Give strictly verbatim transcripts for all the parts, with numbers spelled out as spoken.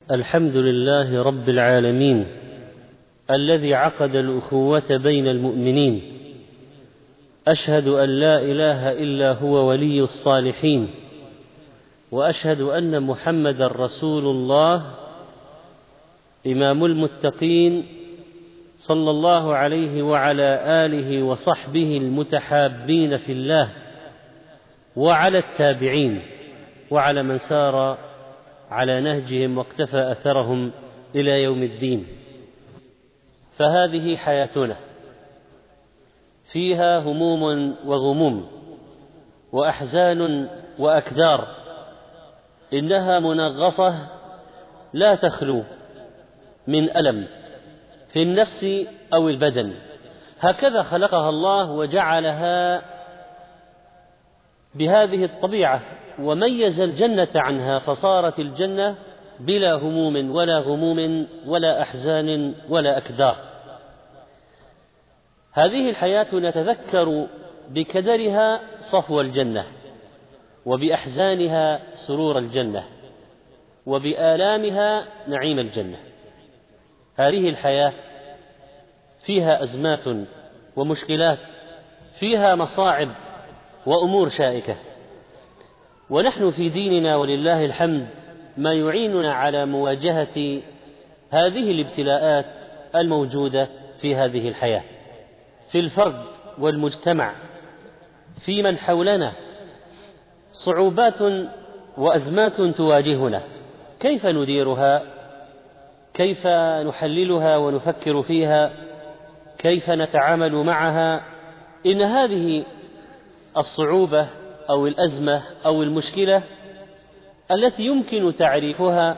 الحمد لله رب العالمين الذي عقد الأخوة بين المؤمنين. أشهد أن لا إله إلا هو ولي الصالحين، وأشهد أن محمد رسول الله إمام المتقين، صلى الله عليه وعلى آله وصحبه المتحابين في الله، وعلى التابعين وعلى من سار على نهجهم واقتفى أثرهم إلى يوم الدين. فهذه حياتنا، فيها هموم وغموم وأحزان وأكدار، إنها منغصة لا تخلو من ألم في النفس أو البدن. هكذا خلقها الله وجعلها بهذه الطبيعة، وميز الجنة عنها، فصارت الجنة بلا هموم ولا غموم ولا أحزان ولا أكدار. هذه الحياة نتذكر بكدرها صفو الجنة، وبأحزانها سرور الجنة، وبآلامها نعيم الجنة. هذه الحياة فيها أزمات ومشكلات، فيها مصاعب وأمور شائكة، ونحن في ديننا ولله الحمد ما يعيننا على مواجهة هذه الابتلاءات الموجودة في هذه الحياة، في الفرد والمجتمع، في من حولنا. صعوبات وأزمات تواجهنا، كيف نديرها؟ كيف نحللها ونفكر فيها؟ كيف نتعامل معها؟ إن هذه الصعوبة أو الأزمة أو المشكلة التي يمكن تعريفها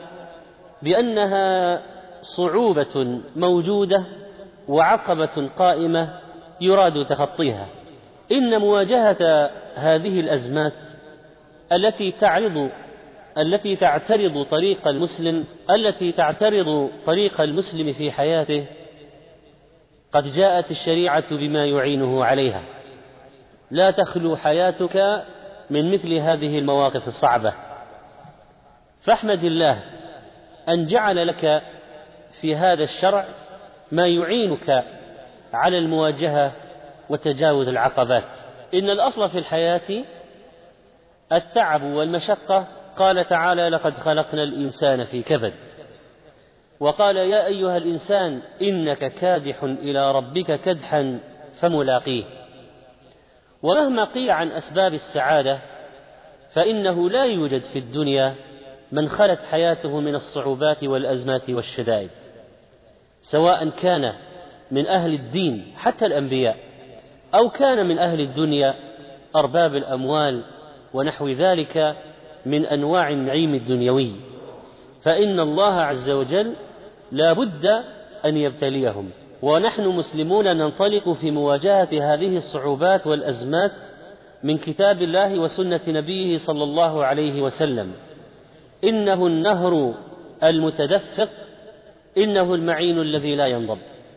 بأنها صعوبة موجودة وعقبة قائمة يراد تخطيها. إن مواجهة هذه الأزمات التي تعرض التي تعترض طريق المسلم التي تعترض طريق المسلم في حياته، قد جاءت الشريعة بما يعينه عليها. لا تخلو حياتك من مثل هذه المواقف الصعبة، فاحمد الله أن جعل لك في هذا الشرع ما يعينك على المواجهة وتجاوز العقبات. إن الأصل في الحياة التعب والمشقة. قال تعالى: لقد خلقنا الإنسان في كبد. وقال: يا أيها الإنسان إنك كادح إلى ربك كدحا فملاقيه. ومهما قيل عن أسباب السعادة، فإنه لا يوجد في الدنيا من خلت حياته من الصعوبات والأزمات والشدائد، سواء كان من أهل الدين حتى الأنبياء، أو كان من أهل الدنيا أرباب الأموال ونحو ذلك من أنواع النعيم الدنيوي، فإن الله عز وجل لا بد أن يبتليهم. ونحن مسلمون ننطلق في مواجهة هذه الصعوبات والأزمات من كتاب الله وسنة نبيه صلى الله عليه وسلم. إنه النهر المتدفق، إنه المعين الذي لا ينضب.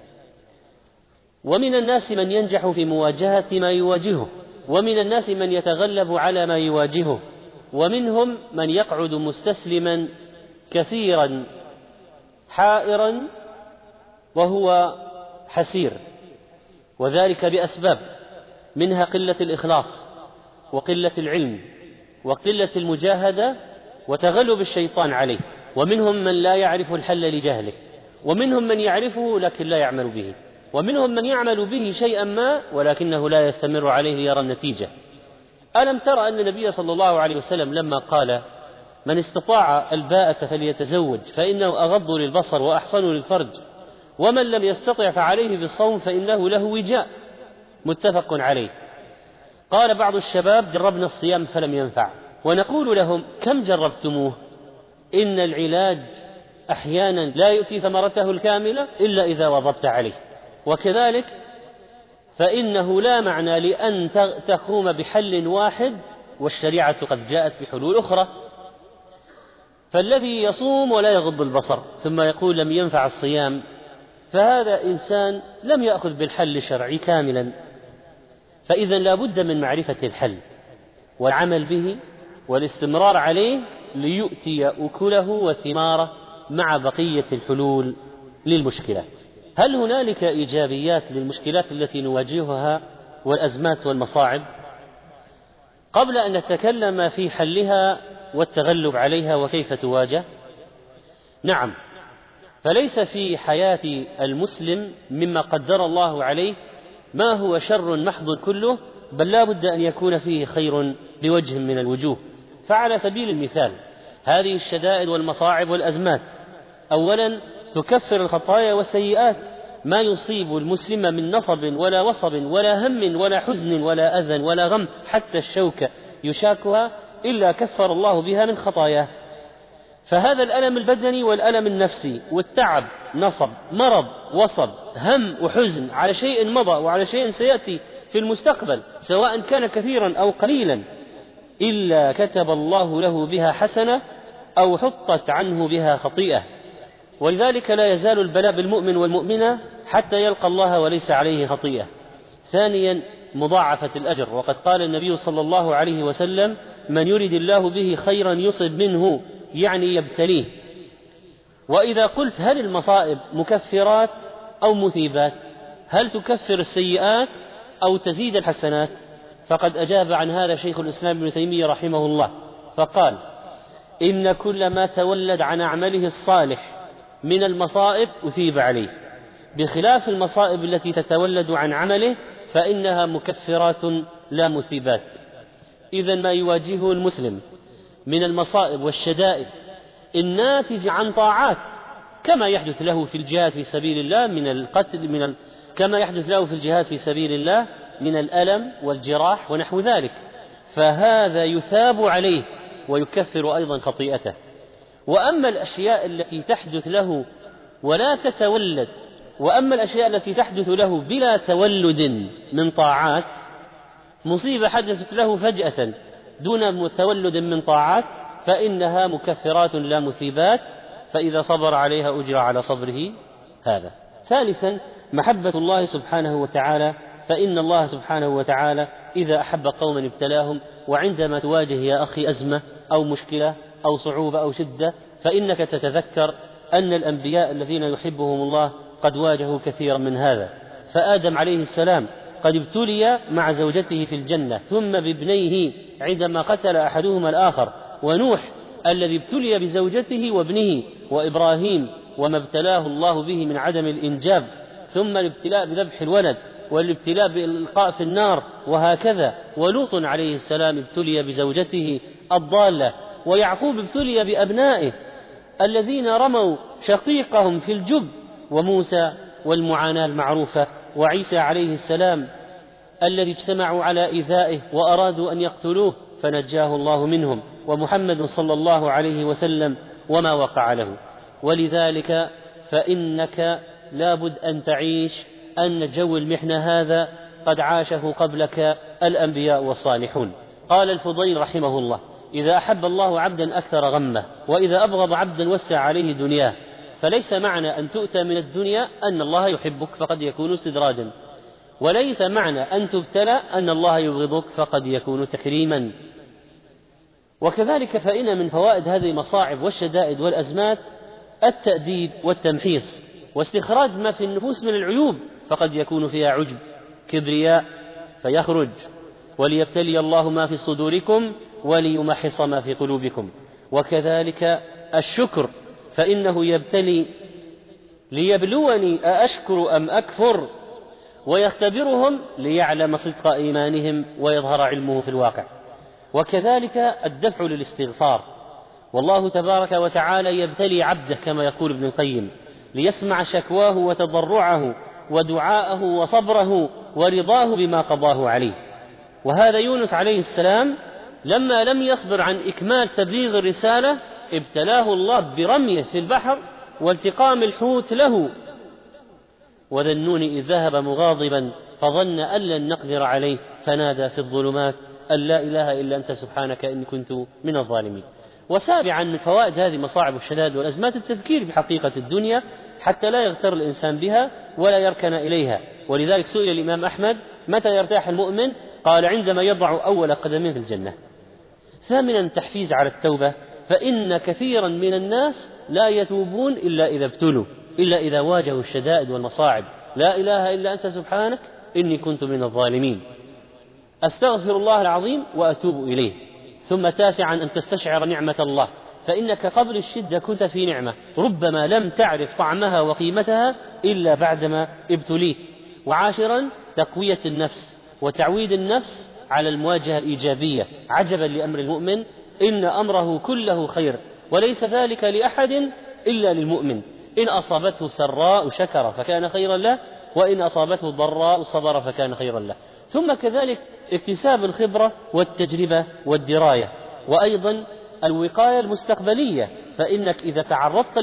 ومن الناس من ينجح في مواجهة ما يواجهه، ومن الناس من يتغلب على ما يواجهه، ومنهم من يقعد مستسلما كثيرا حائرا وهو حسير، وذلك بأسباب، منها قلة الإخلاص وقلة العلم وقلة المجاهدة وتغلب الشيطان عليه. ومنهم من لا يعرف الحل لجهله، ومنهم من يعرفه لكن لا يعمل به، ومنهم من يعمل به شيئا ما ولكنه لا يستمر عليه ليرى النتيجة. ألم ترى أن النبي صلى الله عليه وسلم لما قال: من استطاع الباءة فليتزوج فإنه أغض للبصر وأحصن للفرج، ومن لم يستطع فعليه بالصوم فإنه له وجاء، متفق عليه. قال بعض الشباب: جربنا الصيام فلم ينفع. ونقول لهم: كم جربتموه؟ إن العلاج أحيانا لا يؤتي ثمرته الكاملة إلا إذا واظبت عليه. وكذلك فإنه لا معنى لأن تقوم بحل واحد والشريعة قد جاءت بحلول أخرى. فالذي يصوم ولا يغض البصر ثم يقول لم ينفع الصيام، فهذا إنسان لم يأخذ بالحل الشرعي كاملا. فإذا لا بد من معرفة الحل والعمل به والاستمرار عليه ليؤتي أكله وثماره مع بقية الحلول للمشكلات. هل هنالك إيجابيات للمشكلات التي نواجهها والأزمات والمصاعب؟ قبل أن نتكلم في حلها والتغلب عليها وكيف تواجه، نعم، فليس في حياة المسلم مما قدر الله عليه ما هو شر محض كله، بل لا بد أن يكون فيه خير بوجه من الوجوه. فعلى سبيل المثال هذه الشدائد والمصاعب والأزمات أولا تكفر الخطايا والسيئات، ما يصيب المسلم من نصب ولا وصب ولا هم ولا حزن ولا أذى ولا غم حتى الشوكة يشاكها إلا كفر الله بها من خطاياه. فهذا الألم البدني والألم النفسي والتعب، نصب، مرض، وصب، هم وحزن على شيء مضى وعلى شيء سيأتي في المستقبل سواء كان كثيرا أو قليلا، إلا كتب الله له بها حسنة أو حطت عنه بها خطيئة. ولذلك لا يزال البلاء بالمؤمن والمؤمنة حتى يلقى الله وليس عليه خطيئة. ثانيا مضاعفة الأجر، وقد قال النبي صلى الله عليه وسلم: من يرد الله به خيرا يصب منه، يعني يبتليه. وإذا قلت هل المصائب مكفرات أو مثيبات؟ هل تكفر السيئات أو تزيد الحسنات؟ فقد أجاب عن هذا شيخ الإسلام ابن تيمية رحمه الله فقال: إن كل ما تولد عن عمله الصالح من المصائب أثيب عليه، بخلاف المصائب التي تتولد عن عمله فإنها مكفرات لا مثيبات. إذن ما يواجهه المسلم من المصائب والشدائد الناتج عن طاعات، كما يحدث له في الجهاد في سبيل الله من القتل، من ال... كما يحدث له في الجهاد في سبيل الله من الألم والجراح ونحو ذلك، فهذا يثاب عليه ويكفر أيضا خطيئته. وأما الأشياء التي تحدث له ولا تتولد، وأما الأشياء التي تحدث له بلا تولد من طاعات، مصيبة حدثت له فجأة دون تولد من طاعات، فإنها مكفرات لا مثيبات، فإذا صبر عليها أجر على صبره هذا. ثالثا محبة الله سبحانه وتعالى، فإن الله سبحانه وتعالى إذا أحب قوما ابتلاهم. وعندما تواجه يا أخي أزمة أو مشكلة أو صعوبة أو شدة، فإنك تتذكر أن الأنبياء الذين يحبهم الله قد واجهوا كثيرا من هذا. فآدم عليه السلام قد ابتلي مع زوجته في الجنة، ثم بابنيه عندما قتل أحدهما الآخر، ونوح الذي ابتلي بزوجته وابنه، وإبراهيم وما ابتلاه الله به من عدم الإنجاب، ثم الابتلاء بذبح الولد، والابتلاء بالإلقاء في النار، وهكذا. ولوط عليه السلام ابتلي بزوجته الضالة، ويعقوب ابتلي بأبنائه الذين رموا شقيقهم في الجب، وموسى والمعاناة المعروفة، وعيسى عليه السلام الذي اجتمعوا على إيذائه وأرادوا أن يقتلوه فنجاه الله منهم، ومحمد صلى الله عليه وسلم وما وقع له. ولذلك فإنك لابد أن تعيش أن جو المحنة هذا قد عاشه قبلك الأنبياء والصالحون. قال الفضيل رحمه الله: إذا أحب الله عبدا أكثر غمه، وإذا أبغض عبدا وسع عليه دنياه. فليس معنى أن تؤتى من الدنيا أن الله يحبك، فقد يكون استدراجا، وليس معنى أن تبتلى أن الله يبغضك، فقد يكون تكريما. وكذلك فإن من فوائد هذه المصاعب والشدائد والأزمات التأديب والتمحيص، واستخراج ما في النفوس من العيوب، فقد يكون فيها عجب، كبرياء، فيخرج. وليبتلي الله ما في صدوركم وليمحص ما في قلوبكم. وكذلك الشكر، فإنه يبتلي ليبلوني أأشكر أم أكفر، ويختبرهم ليعلم صدق إيمانهم ويظهر علمه في الواقع. وكذلك الدفع للاستغفار، والله تبارك وتعالى يبتلي عبده كما يقول ابن القيم ليسمع شكواه وتضرعه ودعاءه وصبره ورضاه بما قضاه عليه. وهذا يونس عليه السلام لما لم يصبر عن إكمال تبليغ الرسالة ابتلاه الله برميه في البحر والتقام الحوت له. وذا النون إذ ذهب مغاضبا فظن أن لن نقدر عليه فنادى في الظلمات أن لا إله إلا أنت سبحانك إن كنت من الظالمين. وسابعا من فوائد هذه المصاعب والشدائد والأزمات التذكير بحقيقة الدنيا حتى لا يغتر الإنسان بها ولا يركن إليها. ولذلك سئل الإمام أحمد: متى يرتاح المؤمن؟ قال: عندما يضع أول قدمه في الجنة. ثامنا التحفيز على التوبة، فإن كثيرا من الناس لا يتوبون إلا إذا ابتلوا، إلا إذا واجهوا الشدائد والمصاعب. لا إله إلا أنت سبحانك إني كنت من الظالمين. أستغفر الله العظيم وأتوب إليه. ثم تاسعا أن تستشعر نعمة الله، فإنك قبل الشدة كنت في نعمة ربما لم تعرف طعمها وقيمتها إلا بعدما ابتليت. وعاشرا تقوية النفس وتعويد النفس على المواجهة الإيجابية. عجبا لأمر المؤمن، إن أمره كله خير وليس ذلك لأحد إلا للمؤمن. إن أصابته سراء شكر فكان خيرا له، وإن أصابته ضراء صبر فكان خيرا له. ثم كذلك اكتساب الخبرة والتجربة والدراية، وأيضا الوقاية المستقبلية، فإنك إذا تعرضت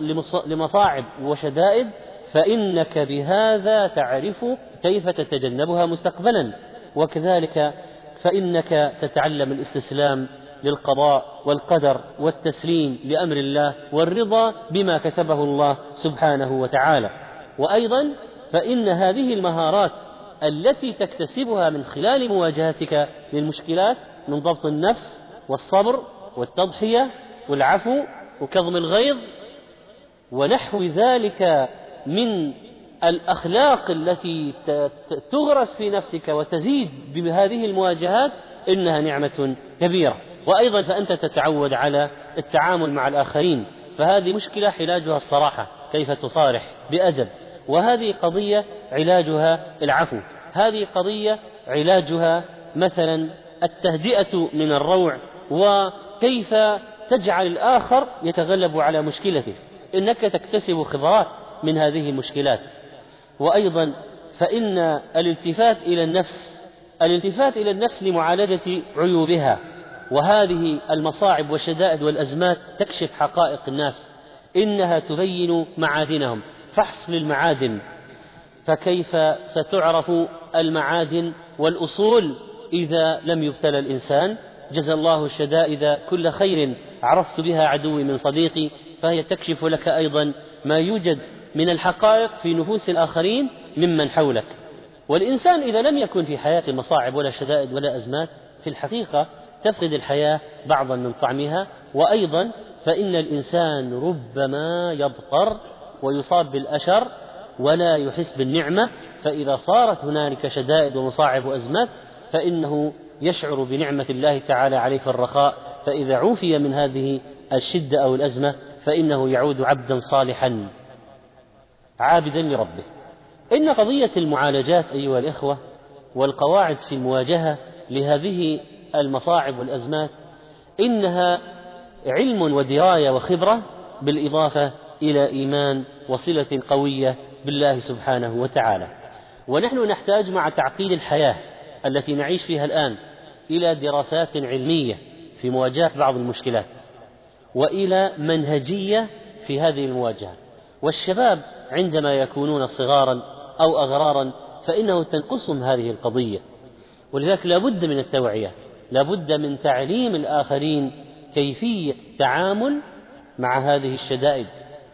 لمصاعب وشدائد فإنك بهذا تعرف كيف تتجنبها مستقبلا. وكذلك فإنك تتعلم الاستسلام للقضاء والقدر والتسليم لأمر الله والرضا بما كتبه الله سبحانه وتعالى. وأيضا فإن هذه المهارات التي تكتسبها من خلال مواجهتك للمشكلات من ضبط النفس والصبر والتضحية والعفو وكظم الغيظ ونحو ذلك من الأخلاق التي تغرس في نفسك وتزيد بهذه المواجهات، إنها نعمة كبيرة. وأيضا فأنت تتعود على التعامل مع الآخرين، فهذه مشكلة علاجها الصراحة، كيف تصارح بأدب، وهذه قضية علاجها العفو، هذه قضية علاجها مثلا التهدئة من الروع، وكيف تجعل الآخر يتغلب على مشكلته، إنك تكتسب خبرات من هذه المشكلات. وأيضا فإن الالتفات إلى النفس الالتفات إلى النفس لمعالجة عيوبها، وهذه المصاعب والشدائد والأزمات تكشف حقائق الناس، إنها تبين معادنهم. فحص للمعادن، فكيف ستعرف المعادن والأصول إذا لم يبتلى الإنسان؟ جزى الله الشدائد كل خير عرفت بها عدوي من صديقي، فهي تكشف لك أيضا ما يوجد من الحقائق في نفوس الآخرين ممن حولك. والإنسان إذا لم يكن في حياة مصاعب ولا شدائد ولا أزمات في الحقيقة تفقد الحياة بعضا من طعمها. وأيضا فإن الإنسان ربما يضطر ويصاب بالأشر ولا يحس بالنعمة، فإذا صارت هنالك شدائد ومصاعب وأزمات فإنه يشعر بنعمة الله تعالى عليه في الرخاء، فإذا عوفي من هذه الشدة أو الأزمة فإنه يعود عبدا صالحا عابدا لربه. إن قضية المعالجات أيها الإخوة والقواعد في المواجهة لهذه المصاعب والأزمات إنها علم ودراية وخبرة، بالإضافة إلى إيمان وصلة قوية بالله سبحانه وتعالى. ونحن نحتاج مع تعقيد الحياة التي نعيش فيها الآن إلى دراسات علمية في مواجهة بعض المشكلات، وإلى منهجية في هذه المواجهة. والشباب عندما يكونون صغارا أو أغرارا فإنه تنقصهم هذه القضية، ولذلك لا بد من التوعية، لا بد من تعليم الآخرين كيفية التعامل مع هذه الشدائد،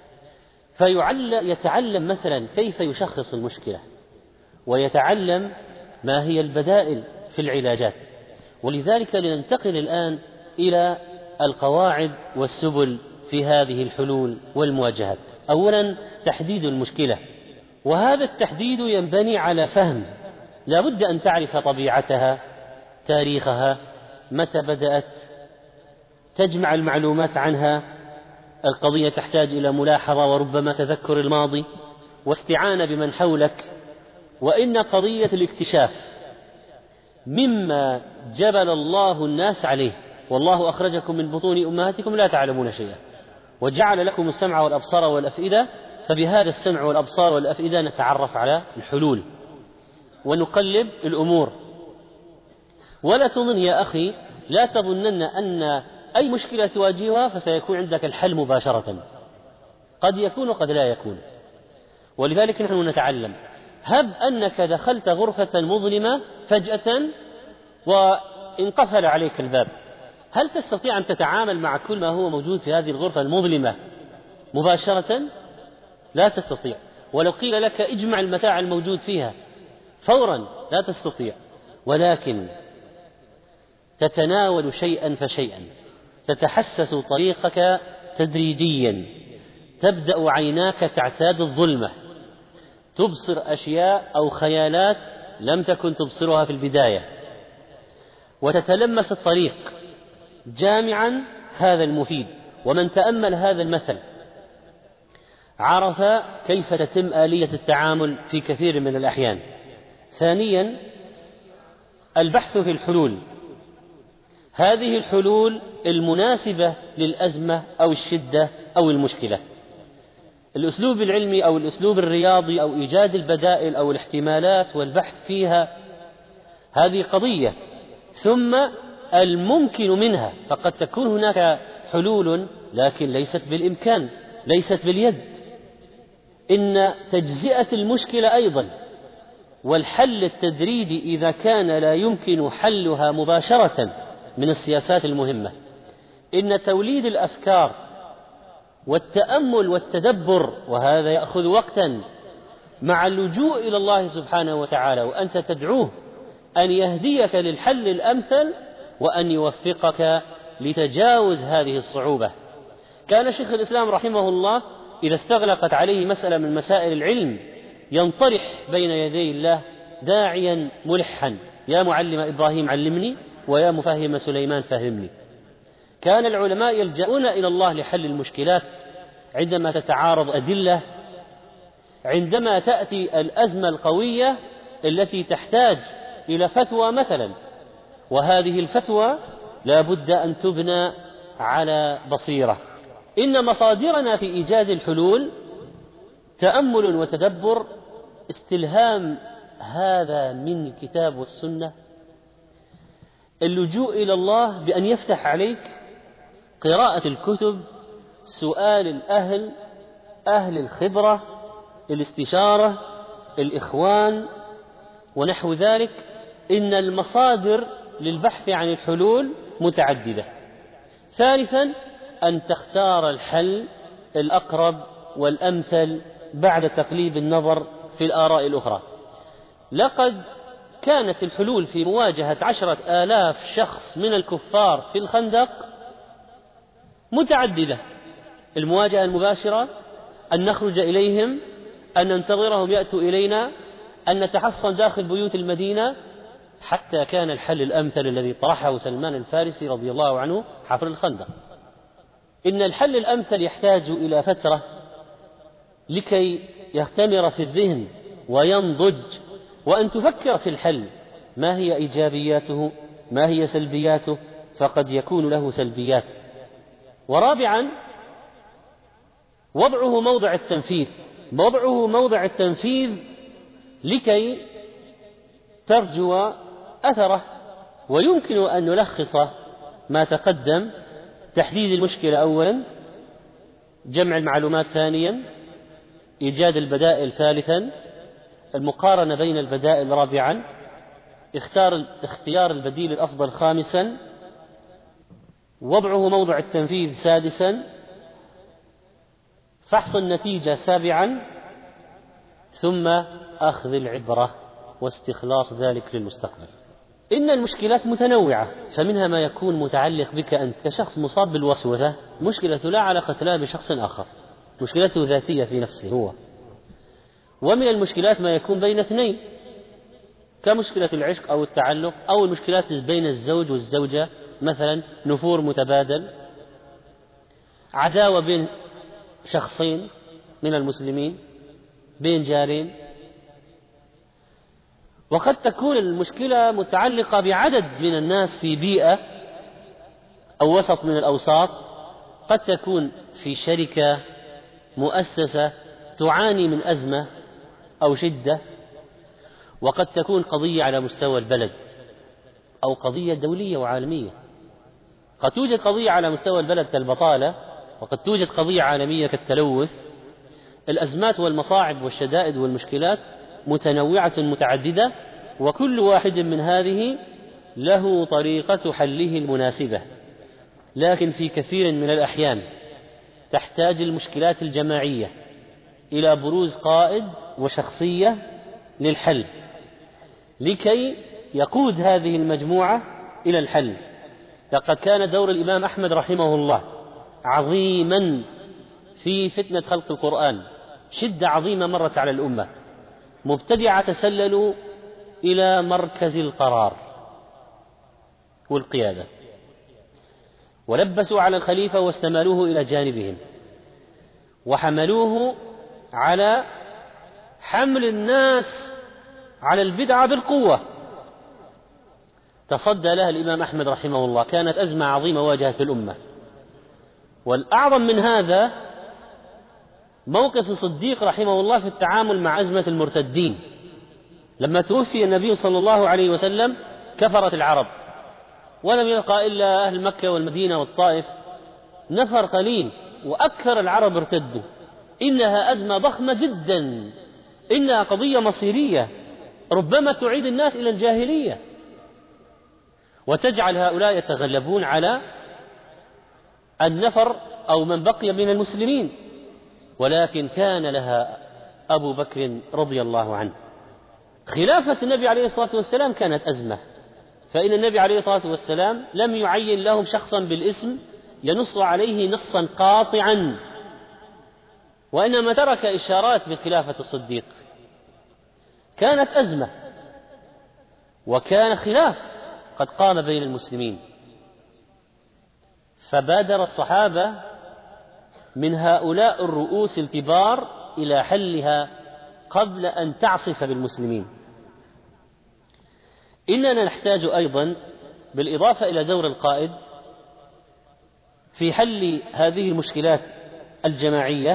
فيتعلم مثلا كيف يشخص المشكلة، ويتعلم ما هي البدائل في العلاجات. ولذلك لننتقل الآن إلى القواعد والسبل في هذه الحلول والمواجهات. أولا تحديد المشكلة، وهذا التحديد ينبني على فهم، لا بد أن تعرف طبيعتها، تاريخها، متى بدأت، تجمع المعلومات عنها. القضية تحتاج إلى ملاحظة وربما تذكر الماضي واستعانة بمن حولك. وإن قضية الاكتشاف مما جبل الله الناس عليه، والله أخرجكم من بطون أمهاتكم لا تعلمون شيئا وجعل لكم السمع والأبصار والأفئدة، فبهذا السمع والأبصار والأفئدة نتعرف على الحلول ونقلب الأمور. ولا تظن يا أخي، لا تظنن أن أي مشكلة تواجهها فسيكون عندك الحل مباشرة، قد يكون وقد لا يكون. ولذلك نحن نتعلم. هب أنك دخلت غرفة مظلمة فجأة وانقفل عليك الباب، هل تستطيع أن تتعامل مع كل ما هو موجود في هذه الغرفة المظلمة مباشرة؟ لا تستطيع. ولو قيل لك اجمع المتاع الموجود فيها فورا لا تستطيع، ولكن تتناول شيئا فشيئا، تتحسس طريقك تدريجيا، تبدأ عيناك تعتاد الظلمة، تبصر أشياء أو خيالات لم تكن تبصرها في البداية، وتتلمس الطريق جامعا هذا المفيد. ومن تأمل هذا المثل عرف كيف تتم آلية التعامل في كثير من الأحيان. ثانيا، البحث في الحلول، هذه الحلول المناسبة للأزمة أو الشدة أو المشكلة. الأسلوب العلمي أو الأسلوب الرياضي أو إيجاد البدائل أو الاحتمالات والبحث فيها هذه قضية، ثم الممكن منها، فقد تكون هناك حلول لكن ليست بالإمكان، ليست باليد. إن تجزئة المشكلة أيضا والحل التدريجي إذا كان لا يمكن حلها مباشرة من السياسات المهمة. إن توليد الأفكار والتأمل والتدبر، وهذا يأخذ وقتا، مع اللجوء إلى الله سبحانه وتعالى، وأنت تدعوه أن يهديك للحل الأمثل وأن يوفقك لتجاوز هذه الصعوبة. كان شيخ الإسلام رحمه الله إذا استغلقت عليه مسألة من مسائل العلم ينطرح بين يدي الله داعيا ملحا: يا معلم إبراهيم علمني، ويا مفهم سليمان فهمني. كان العلماء يلجؤون إلى الله لحل المشكلات عندما تتعارض أدلة، عندما تأتي الأزمة القوية التي تحتاج إلى فتوى مثلا، وهذه الفتوى لا بد أن تبنى على بصيرة. إن مصادرنا في إيجاد الحلول تأمل وتدبر، استلهام هذا من الكتاب والسنة، اللجوء إلى الله بأن يفتح عليك، قراءة الكتب، سؤال الأهل، أهل الخبرة، الاستشارة، الإخوان ونحو ذلك. إن المصادر للبحث عن الحلول متعددة. ثالثا، أن تختار الحل الأقرب والأمثل بعد تقليب النظر في الآراء الأخرى. لقد كانت الحلول في مواجهة عشرة آلاف شخص من الكفار في الخندق متعددة: المواجهة المباشرة، أن نخرج إليهم، أن ننتظرهم يأتوا إلينا، أن نتحصن داخل بيوت المدينة، حتى كان الحل الأمثل الذي طرحه سلمان الفارسي رضي الله عنه حفر الخندق. إن الحل الأمثل يحتاج إلى فترة لكي يختمر في الذهن وينضج، وأن تفكر في الحل، ما هي إيجابياته، ما هي سلبياته، فقد يكون له سلبيات. ورابعا، وضعه موضع التنفيذ، وضعه موضع التنفيذ لكي ترجو أثره. ويمكن أن نلخص ما تقدم: تحديد المشكلة أولا، جمع المعلومات ثانيا، إيجاد البدائل ثالثا، المقارنة بين البدائل رابعا، اختار اختيار البديل الأفضل خامسا، وضعه موضع التنفيذ سادسا، فحص النتيجة سابعا، ثم أخذ العبرة واستخلاص ذلك للمستقبل. إن المشكلات متنوعة، فمنها ما يكون متعلق بك أنت كشخص مصاب بالوسوسة، مشكلة لا علاقة لها بشخص آخر، مشكلته ذاتية في نفسه هو. ومن المشكلات ما يكون بين اثنين، كمشكلة العشق أو التعلق، أو المشكلات بين الزوج والزوجة، مثلا نفور متبادل، عداوة بين شخصين من المسلمين، بين جارين. وقد تكون المشكلة متعلقة بعدد من الناس في بيئة أو وسط من الأوساط، قد تكون في شركة، مؤسسة تعاني من أزمة أو شدة، وقد تكون قضية على مستوى البلد أو قضية دولية وعالمية. قد توجد قضية على مستوى البلد كالبطالة، وقد توجد قضية عالمية كالتلوث. الأزمات والمصاعب والشدائد والمشكلات متنوعة متعددة، وكل واحد من هذه له طريقة حله المناسبة. لكن في كثير من الأحيان تحتاج المشكلات الجماعية إلى بروز قائد وشخصية للحل، لكي يقود هذه المجموعة إلى الحل. لقد كان دور الإمام أحمد رحمه الله عظيما في فتنة خلق القرآن، شدة عظيمة مرت على الأمة، مبتدعة تسللوا إلى مركز القرار والقيادة، ولبسوا على الخليفة واستمالوه إلى جانبهم، وحملوه على حمل الناس على البدعة بالقوة. تصدى لها الإمام أحمد رحمه الله، كانت أزمة عظيمة واجهت الأمة. والأعظم من هذا موقف الصديق رحمه الله في التعامل مع أزمة المرتدين. لما توفي النبي صلى الله عليه وسلم كفرت العرب، ولم يبقى إلا أهل مكة والمدينة والطائف، نفر قليل، وأكثر العرب ارتدوا. إنها أزمة ضخمة جدا، إنها قضية مصيرية ربما تعيد الناس إلى الجاهلية، وتجعل هؤلاء يتغلبون على النفر أو من بقي من المسلمين. ولكن كان لها أبو بكر رضي الله عنه. خلافة النبي عليه الصلاة والسلام كانت أزمة، فإن النبي عليه الصلاة والسلام لم يعين لهم شخصا بالاسم ينص عليه نصا قاطعا، وإنما ترك إشارات بخلافة الصديق. كانت أزمة، وكان خلاف قد قام بين المسلمين، فبادر الصحابة من هؤلاء الرؤوس الكبار إلى حلها قبل أن تعصف بالمسلمين. إننا نحتاج أيضا بالإضافة إلى دور القائد في حل هذه المشكلات الجماعية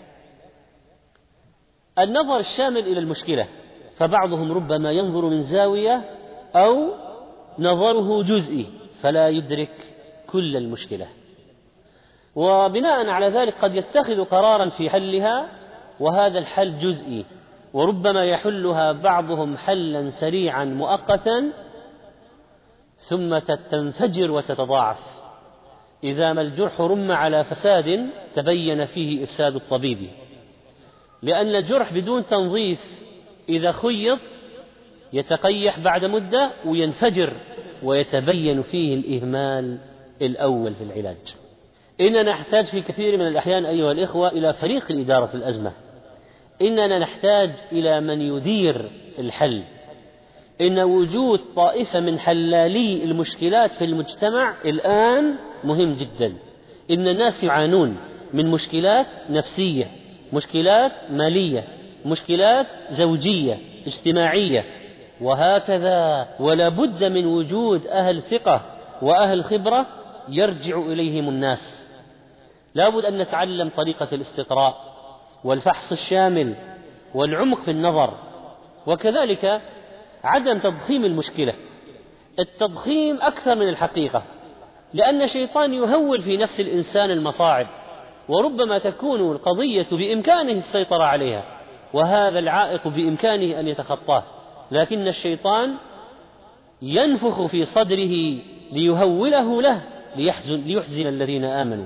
النظر الشامل إلى المشكلة، فبعضهم ربما ينظر من زاوية أو نظره جزئي فلا يدرك كل المشكلة، وبناء على ذلك قد يتخذ قرارا في حلها وهذا الحل جزئي، وربما يحلها بعضهم حلا سريعا مؤقتا ثم تنفجر وتتضاعف إذا ما الجرح رم على فساد تبين فيه إفساد الطبيب، لأن الجرح بدون تنظيف إذا خيط يتقيح بعد مدة وينفجر ويتبين فيه الإهمال الأول في العلاج. إننا نحتاج في كثير من الأحيان أيها الإخوة إلى فريق الإدارة الأزمة، إننا نحتاج إلى من يدير الحل. إن وجود طائفة من حلالي المشكلات في المجتمع الآن مهم جدا. إن الناس يعانون من مشكلات نفسية، مشكلات مالية، مشكلات زوجية، اجتماعية، وهكذا، ولا بد من وجود أهل ثقة وأهل خبرة يرجع إليهم الناس. لا بد أن نتعلم طريقة الاستقراء والفحص الشامل والعمق في النظر، وكذلك عدم تضخيم المشكلة. التضخيم أكثر من الحقيقة، لأن الشيطان يهول في نفس الإنسان المصاعب، وربما تكون القضية بإمكانه السيطرة عليها وهذا العائق بإمكانه أن يتخطاه، لكن الشيطان ينفخ في صدره ليهوله له ليحزن, ليحزن الذين آمنوا.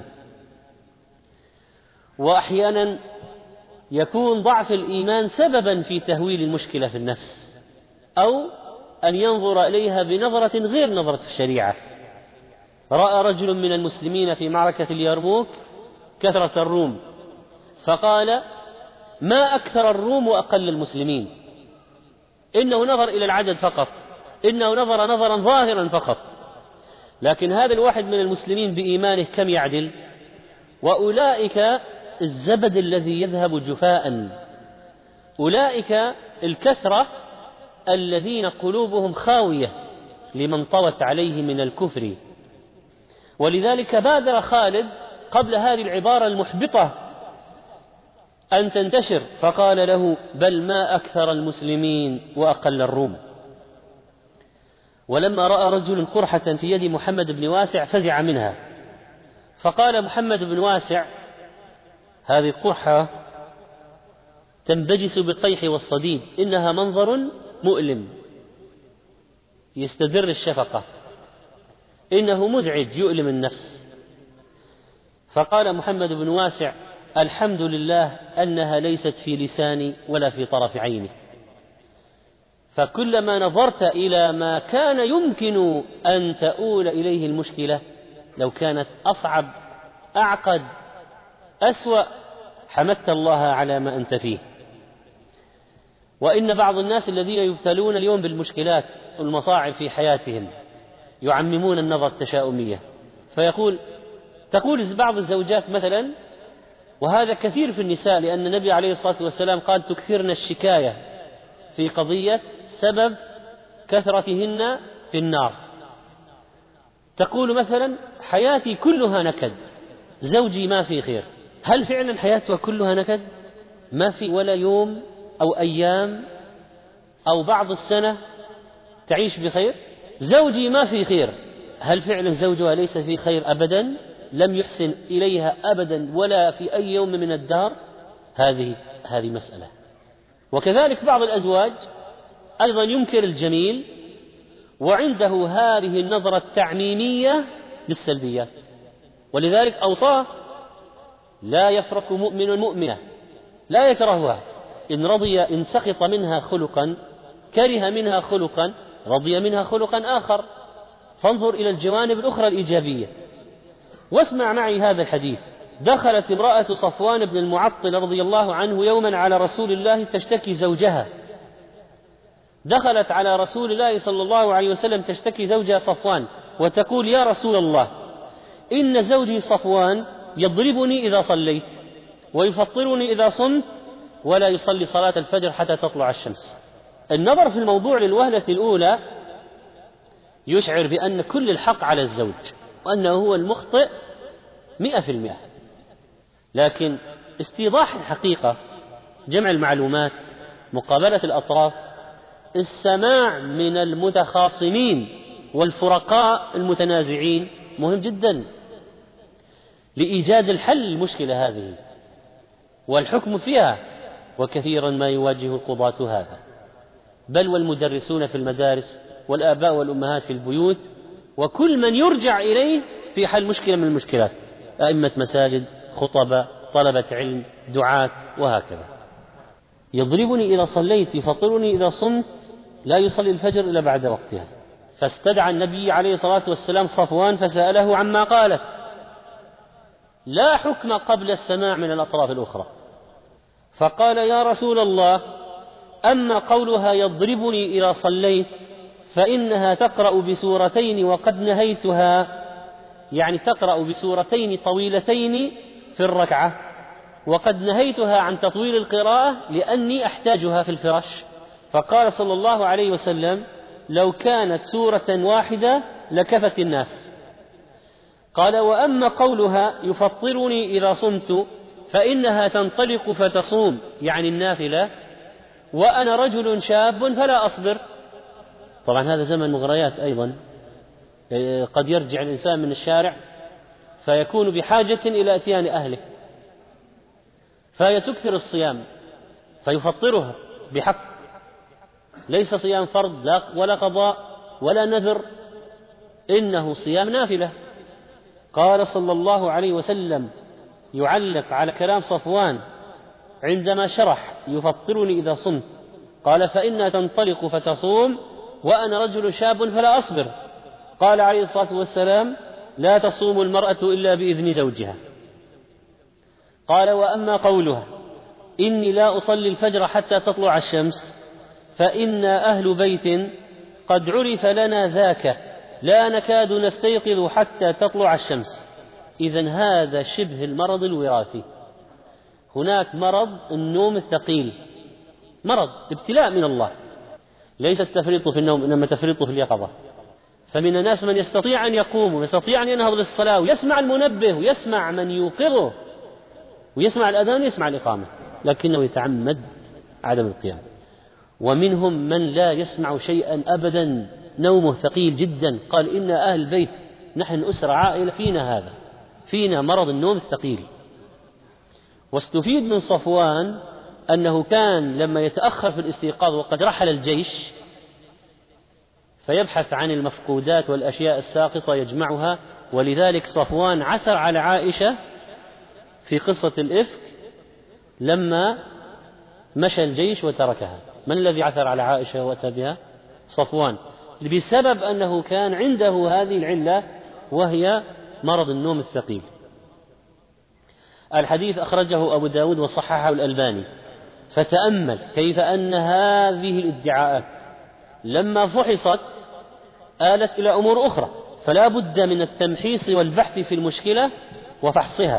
وأحيانا يكون ضعف الإيمان سببا في تهويل المشكلة في النفس، أو أن ينظر إليها بنظرة غير نظرة الشريعة. رأى رجل من المسلمين في معركة اليرموك كثرة الروم فقال: ما أكثر الروم وأقل المسلمين. إنه نظر إلى العدد فقط، إنه نظر نظرا ظاهرا فقط، لكن هذا الواحد من المسلمين بإيمانه كم يعدل؟ وأولئك الزبد الذي يذهب جفاء، أولئك الكثرة الذين قلوبهم خاوية لمن طوت عليه من الكفر. ولذلك بادر خالد قبل هذه العبارة المحبطة أن تنتشر فقال له: بل ما أكثر المسلمين وأقل الروم. ولما رأى رجل قرحة في يد محمد بن واسع فزع منها، فقال محمد بن واسع: هذه القرحة تنبجس بالقيح والصديد، إنها منظر مؤلم يستدر الشفقة، إنه مزعج يؤلم النفس. فقال محمد بن واسع: الحمد لله أنها ليست في لساني ولا في طرف عيني. فكلما نظرت إلى ما كان يمكن أن تؤول إليه المشكلة، لو كانت أصعب، أعقد، أسوأ حمدت الله على ما أنت فيه. وإن بعض الناس الذين يبتلون اليوم بالمشكلات والمصاعب في حياتهم يعممون النظرة التشاؤمية، فيقول تقول بعض الزوجات مثلا، وهذا كثير في النساء، لأن النبي عليه الصلاة والسلام قال تكثرن الشكاية في قضية سبب كثرتهن في النار. تقول مثلا حياتي كلها نكد، زوجي ما في خير. هل فعلا حياتها كلها نكد؟ ما في ولا يوم أو أيام أو بعض السنة تعيش بخير؟ زوجي ما في خير، هل فعلا زوجها ليس في خير أبدا؟ لم يحسن إليها أبدا ولا في أي يوم من الدهر؟ هذه هذه مسألة. وكذلك بعض الأزواج أيضا ينكر الجميل وعنده هذه النظرة التعميمية للسلبيات، ولذلك أوصاه لا يفرق مؤمن مؤمنة، لا يكرهها، إن رضي إن سخط منها خلقا كره منها خلقا رضي منها خلقا آخر. فانظر إلى الجوانب الأخرى الإيجابية. واسمع معي هذا الحديث. دخلت امرأة صفوان بن المعطل رضي الله عنه يوما على رسول الله تشتكي زوجها، دخلت على رسول الله صلى الله عليه وسلم تشتكي زوجها صفوان وتقول يا رسول الله إن زوجي صفوان يضربني إذا صليت ويفطرني إذا صمت ولا يصلي صلاة الفجر حتى تطلع الشمس. النظر في الموضوع للوهلة الأولى يشعر بأن كل الحق على الزوج وأنه هو المخطئ مئة في المئة، لكن استيضاح الحقيقة، جمع المعلومات، مقابلة الأطراف، السماع من المتخاصمين والفرقاء المتنازعين مهم جدا لإيجاد الحل للمشكلة هذه والحكم فيها. وكثيرا ما يواجه القضاة هذا، بل والمدرسون في المدارس والآباء والأمهات في البيوت، وكل من يرجع إليه في حل مشكلة من المشكلات، أئمة مساجد، خطباء، طلبة علم، دعاة، وهكذا. يضربني إذا صليت يفطرني إذا صمت لا يصلي الفجر إلا بعد وقتها. فاستدعى النبي عليه الصلاة والسلام صفوان فسأله عما قالت، لا حكم قبل السماع من الأطراف الأخرى. فقال يا رسول الله أما قولها يضربني إذا صليت فإنها تقرأ بسورتين وقد نهيتها، يعني تقرأ بسورتين طويلتين في الركعة وقد نهيتها عن تطويل القراءة لأني أحتاجها في الفراش. فقال صلى الله عليه وسلم لو كانت سورة واحدة لكفت الناس. قال وأما قولها يفطرني إذا صمت فإنها تنطلق فتصوم، يعني النافلة، وأنا رجل شاب فلا أصبر. طبعا هذا زمن مغريات أيضا، قد يرجع الإنسان من الشارع فيكون بحاجة إلى أتيان أهله فهي تكثر الصيام فيفطرها بحق، ليس صيام فرض لا ولا قضاء ولا نذر، إنه صيام نافلة. قال صلى الله عليه وسلم يعلق على كلام صفوان عندما شرح يفطرني إذا صمت، قال فإنها تنطلق فتصوم وأنا رجل شاب فلا أصبر. قال عليه الصلاة والسلام لا تصوم المرأة إلا بإذن زوجها. قال وأما قولها إني لا أصلي الفجر حتى تطلع الشمس فإنا أهل بيت قد عرف لنا ذاك لا نكاد نستيقظ حتى تطلع الشمس. إذن هذا شبه المرض الوراثي. هناك مرض النوم الثقيل، مرض ابتلاء من الله، ليس التفريط في النوم إنما تفريط في اليقظة. فمن الناس من يستطيع أن يقوم ويستطيع أن ينهض للصلاة ويسمع المنبه ويسمع من يوقظه ويسمع الأذان ويسمع الإقامة، لكنه يتعمد عدم القيام. ومنهم من لا يسمع شيئا أبدا، نومه ثقيل جدا. قال إن أهل البيت نحن أسرة عائلة فينا هذا، فينا مرض النوم الثقيل. واستفيد من صفوان أنه كان لما يتأخر في الاستيقاظ وقد رحل الجيش فيبحث عن المفقودات والأشياء الساقطة يجمعها، ولذلك صفوان عثر على عائشة في قصة الإفك لما مشى الجيش وتركها. من الذي عثر على عائشة وأتى بها؟ صفوان، بسبب أنه كان عنده هذه العلة وهي مرض النوم الثقيل. الحديث أخرجه أبو داود وصححه الألباني. فتأمل كيف أن هذه الادعاءات لما فحصت آلت إلى أمور أخرى، فلا بد من التمحيص والبحث في المشكلة وفحصها.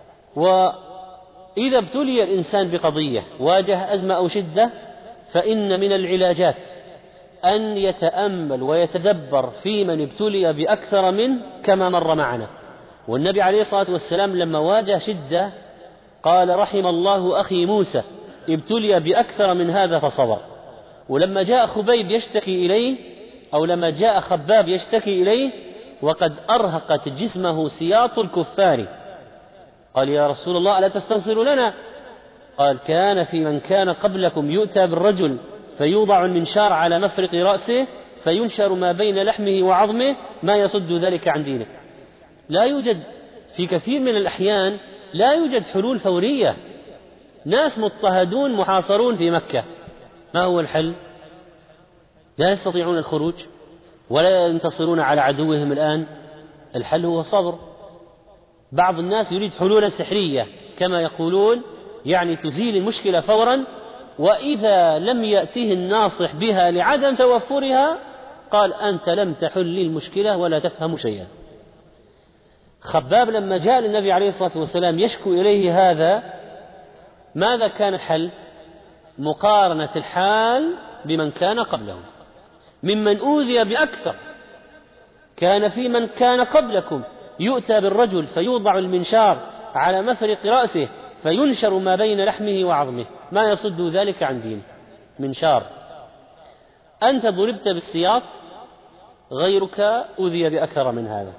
وإذا ابتلي الإنسان بقضية واجه أزمة أو شدة، فإن من العلاجات أن يتأمل ويتدبر في من ابتلي بأكثر منه كما مر معنا. والنبي عليه الصلاة والسلام لما واجه شدة قال: رحم الله أخي موسى ابتلي بأكثر من هذا فصبر. ولما جاء خبيب يشتكي إليه، أو لما جاء خباب يشتكي إليه وقد أرهقت جسمه سياط الكفار، قال: يا رسول الله ألا تستنصر لنا؟ قال: كان في من كان قبلكم يؤتى بالرجل فيوضع المنشار على مفرق رأسه فينشر ما بين لحمه وعظمه ما يصد ذلك عن دينه. لا يوجد في كثير من الأحيان لا يوجد حلول فورية. ناس مضطهدون محاصرون في مكة، ما هو الحل؟ لا يستطيعون الخروج ولا ينتصرون على عدوهم الآن. الحل هو صبر. بعض الناس يريد حلولا سحرية كما يقولون، يعني تزيل المشكلة فورا، وإذا لم يأته الناصح بها لعدم توفرها قال: أنت لم تحل المشكلة ولا تفهم شيئا. خباب لما جاء للنبي عليه الصلاة والسلام يشكو إليه هذا، ماذا كان الحل؟ مقارنة الحال بمن كان قبله ممن أوذي بأكثر. كان في من كان قبلكم يؤتى بالرجل فيوضع المنشار على مفرق رأسه فينشر ما بين لحمه وعظمه ما يصد ذلك عن دينه. منشار. أنت ضربت بالسياط، غيرك أوذي بأكثر من هذا.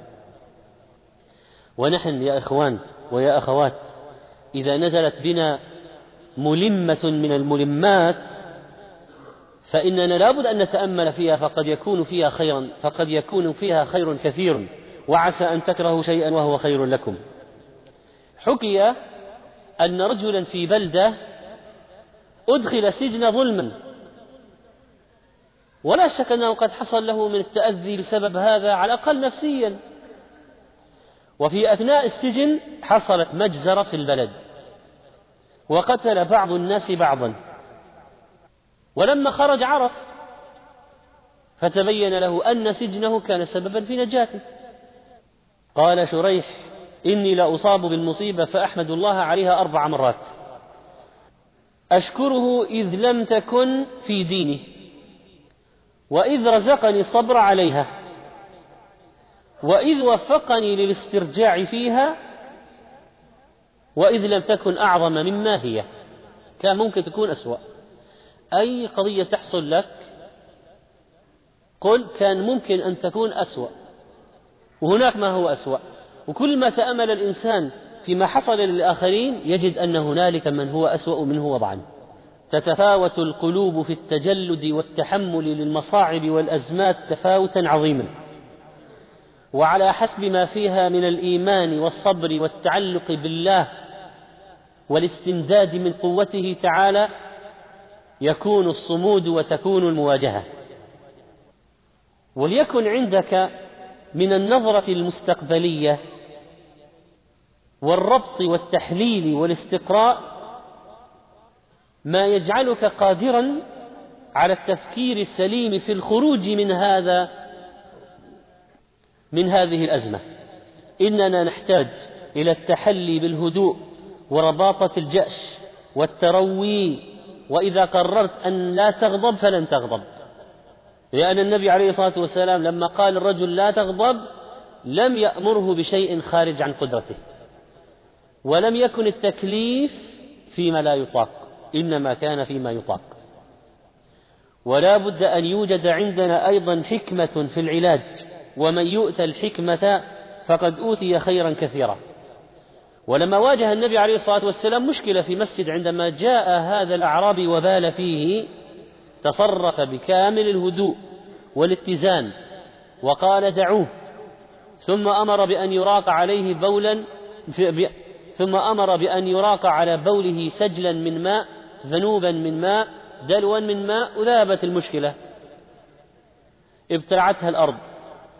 ونحن يا إخوان ويا أخوات إذا نزلت بنا ملمة من الملمات فإننا لابد أن نتأمل فيها، فقد يكون فيها خيرا فقد يكون فيها خير كثير، وعسى أن تكرهوا شيئا وهو خير لكم. حكي أن رجلا في بلدة أدخل سجن ظلما، ولا شك أنه قد حصل له من التأذي بسبب هذا على الأقل نفسيا. وفي أثناء السجن حصلت مجزرة في البلد وقتل بعض الناس بعضا، ولما خرج عرف فتبين له أن سجنه كان سببا في نجاته. قال شريح: إني لا أصاب بالمصيبة فأحمد الله عليها أربع مرات، أشكره إذ لم تكن في دينه، وإذ رزقني الصبر عليها، وإذ وفقني للاسترجاع فيها، وإذ لم تكن أعظم مما هي. كان ممكن تكون أسوأ. أي قضية تحصل لك قل كان ممكن أن تكون أسوأ، وهناك ما هو أسوأ. وكل ما تأمل الإنسان فيما حصل للآخرين يجد أن هنالك من هو أسوأ منه وضعا. تتفاوت القلوب في التجلد والتحمل للمصاعب والأزمات تفاوتا عظيما، وعلى حسب ما فيها من الإيمان والصبر والتعلق بالله والاستمداد من قوته تعالى يكون الصمود وتكون المواجهة. وليكن عندك من النظرة المستقبلية والربط والتحليل والاستقراء ما يجعلك قادرا على التفكير السليم في الخروج من هذا من هذه الأزمة. إننا نحتاج إلى التحلي بالهدوء ورباطة الجأش والتروي، وإذا قررت أن لا تغضب فلن تغضب، لأن النبي عليه الصلاة والسلام لما قال الرجل لا تغضب لم يأمره بشيء خارج عن قدرته، ولم يكن التكليف فيما لا يطاق، إنما كان فيما يطاق. ولا بد أن يوجد عندنا أيضا حكمة في العلاج، ومن يؤتى الحكمة فقد أوتي خيرا كثيرا. ولما واجه النبي عليه الصلاة والسلام مشكلة في مسجد عندما جاء هذا الأعرابي وبال فيه، تصرف بكامل الهدوء والاتزان وقال دعوه، ثم أمر بأن يراق عليه بولا ثم أمر بأن يراق على بوله سجلا من ماء، ذنوبا من ماء، دلوا من ماء، وذابت المشكلة. ابتلعتها الأرض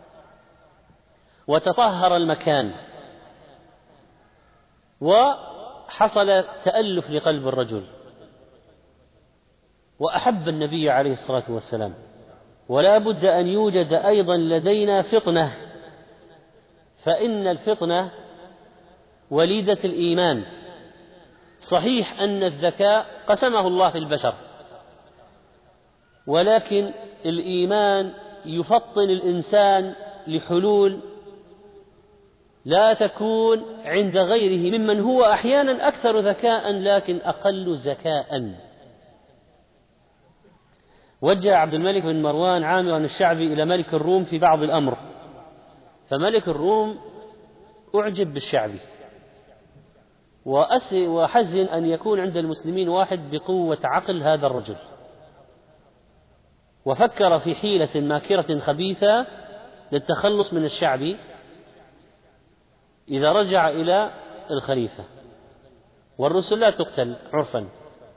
وتطهر المكان حصل تألف لقلب الرجل وأحب النبي عليه الصلاة والسلام. ولا بد أن يوجد أيضا لدينا فطنة، فإن الفطنة وليدة الإيمان. صحيح أن الذكاء قسمه الله في البشر، ولكن الإيمان يفطن الإنسان لحلول لا تكون عند غيره ممن هو أحيانا أكثر ذكاء لكن أقل ذكاء. وجه عبد الملك بن مروان عامرا الشعبي إلى ملك الروم في بعض الأمر، فملك الروم أعجب بالشعبي وحزن أن يكون عند المسلمين واحد بقوة عقل هذا الرجل، وفكر في حيلة ماكرة خبيثة للتخلص من الشعبي إذا رجع إلى الخليفة، والرسل لا تقتل عرفا.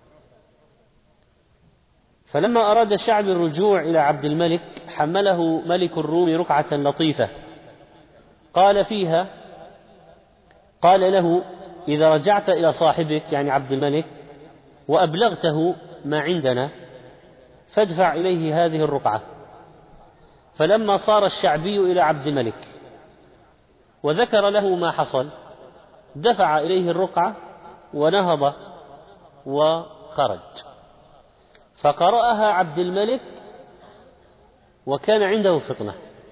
فلما أراد الشعبي الرجوع إلى عبد الملك حمله ملك الروم رقعة لطيفة قال فيها قال له: إذا رجعت إلى صاحبك يعني عبد الملك وأبلغته ما عندنا فادفع إليه هذه الرقعة. فلما صار الشعبي إلى عبد الملك وذكر له ما حصل دفع إليه الرقعة ونهض وخرج، فقرأها عبد الملك وكان عنده فطنة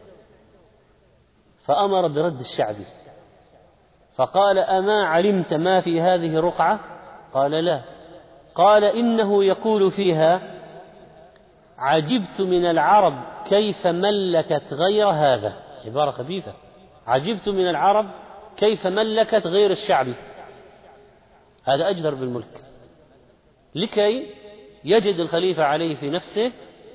فأمر برد الشعبي، فقال: أما علمت ما في هذه الرقعة؟ قال: لا. قال: إنه يقول فيها: عجبت من العرب كيف ملكت غير هذا. عبارة خبيثة، عجبت من العرب كيف ملكت غير الشعبي، هذا أجدر بالملك، لكي يجد الخليفة عليه في نفسه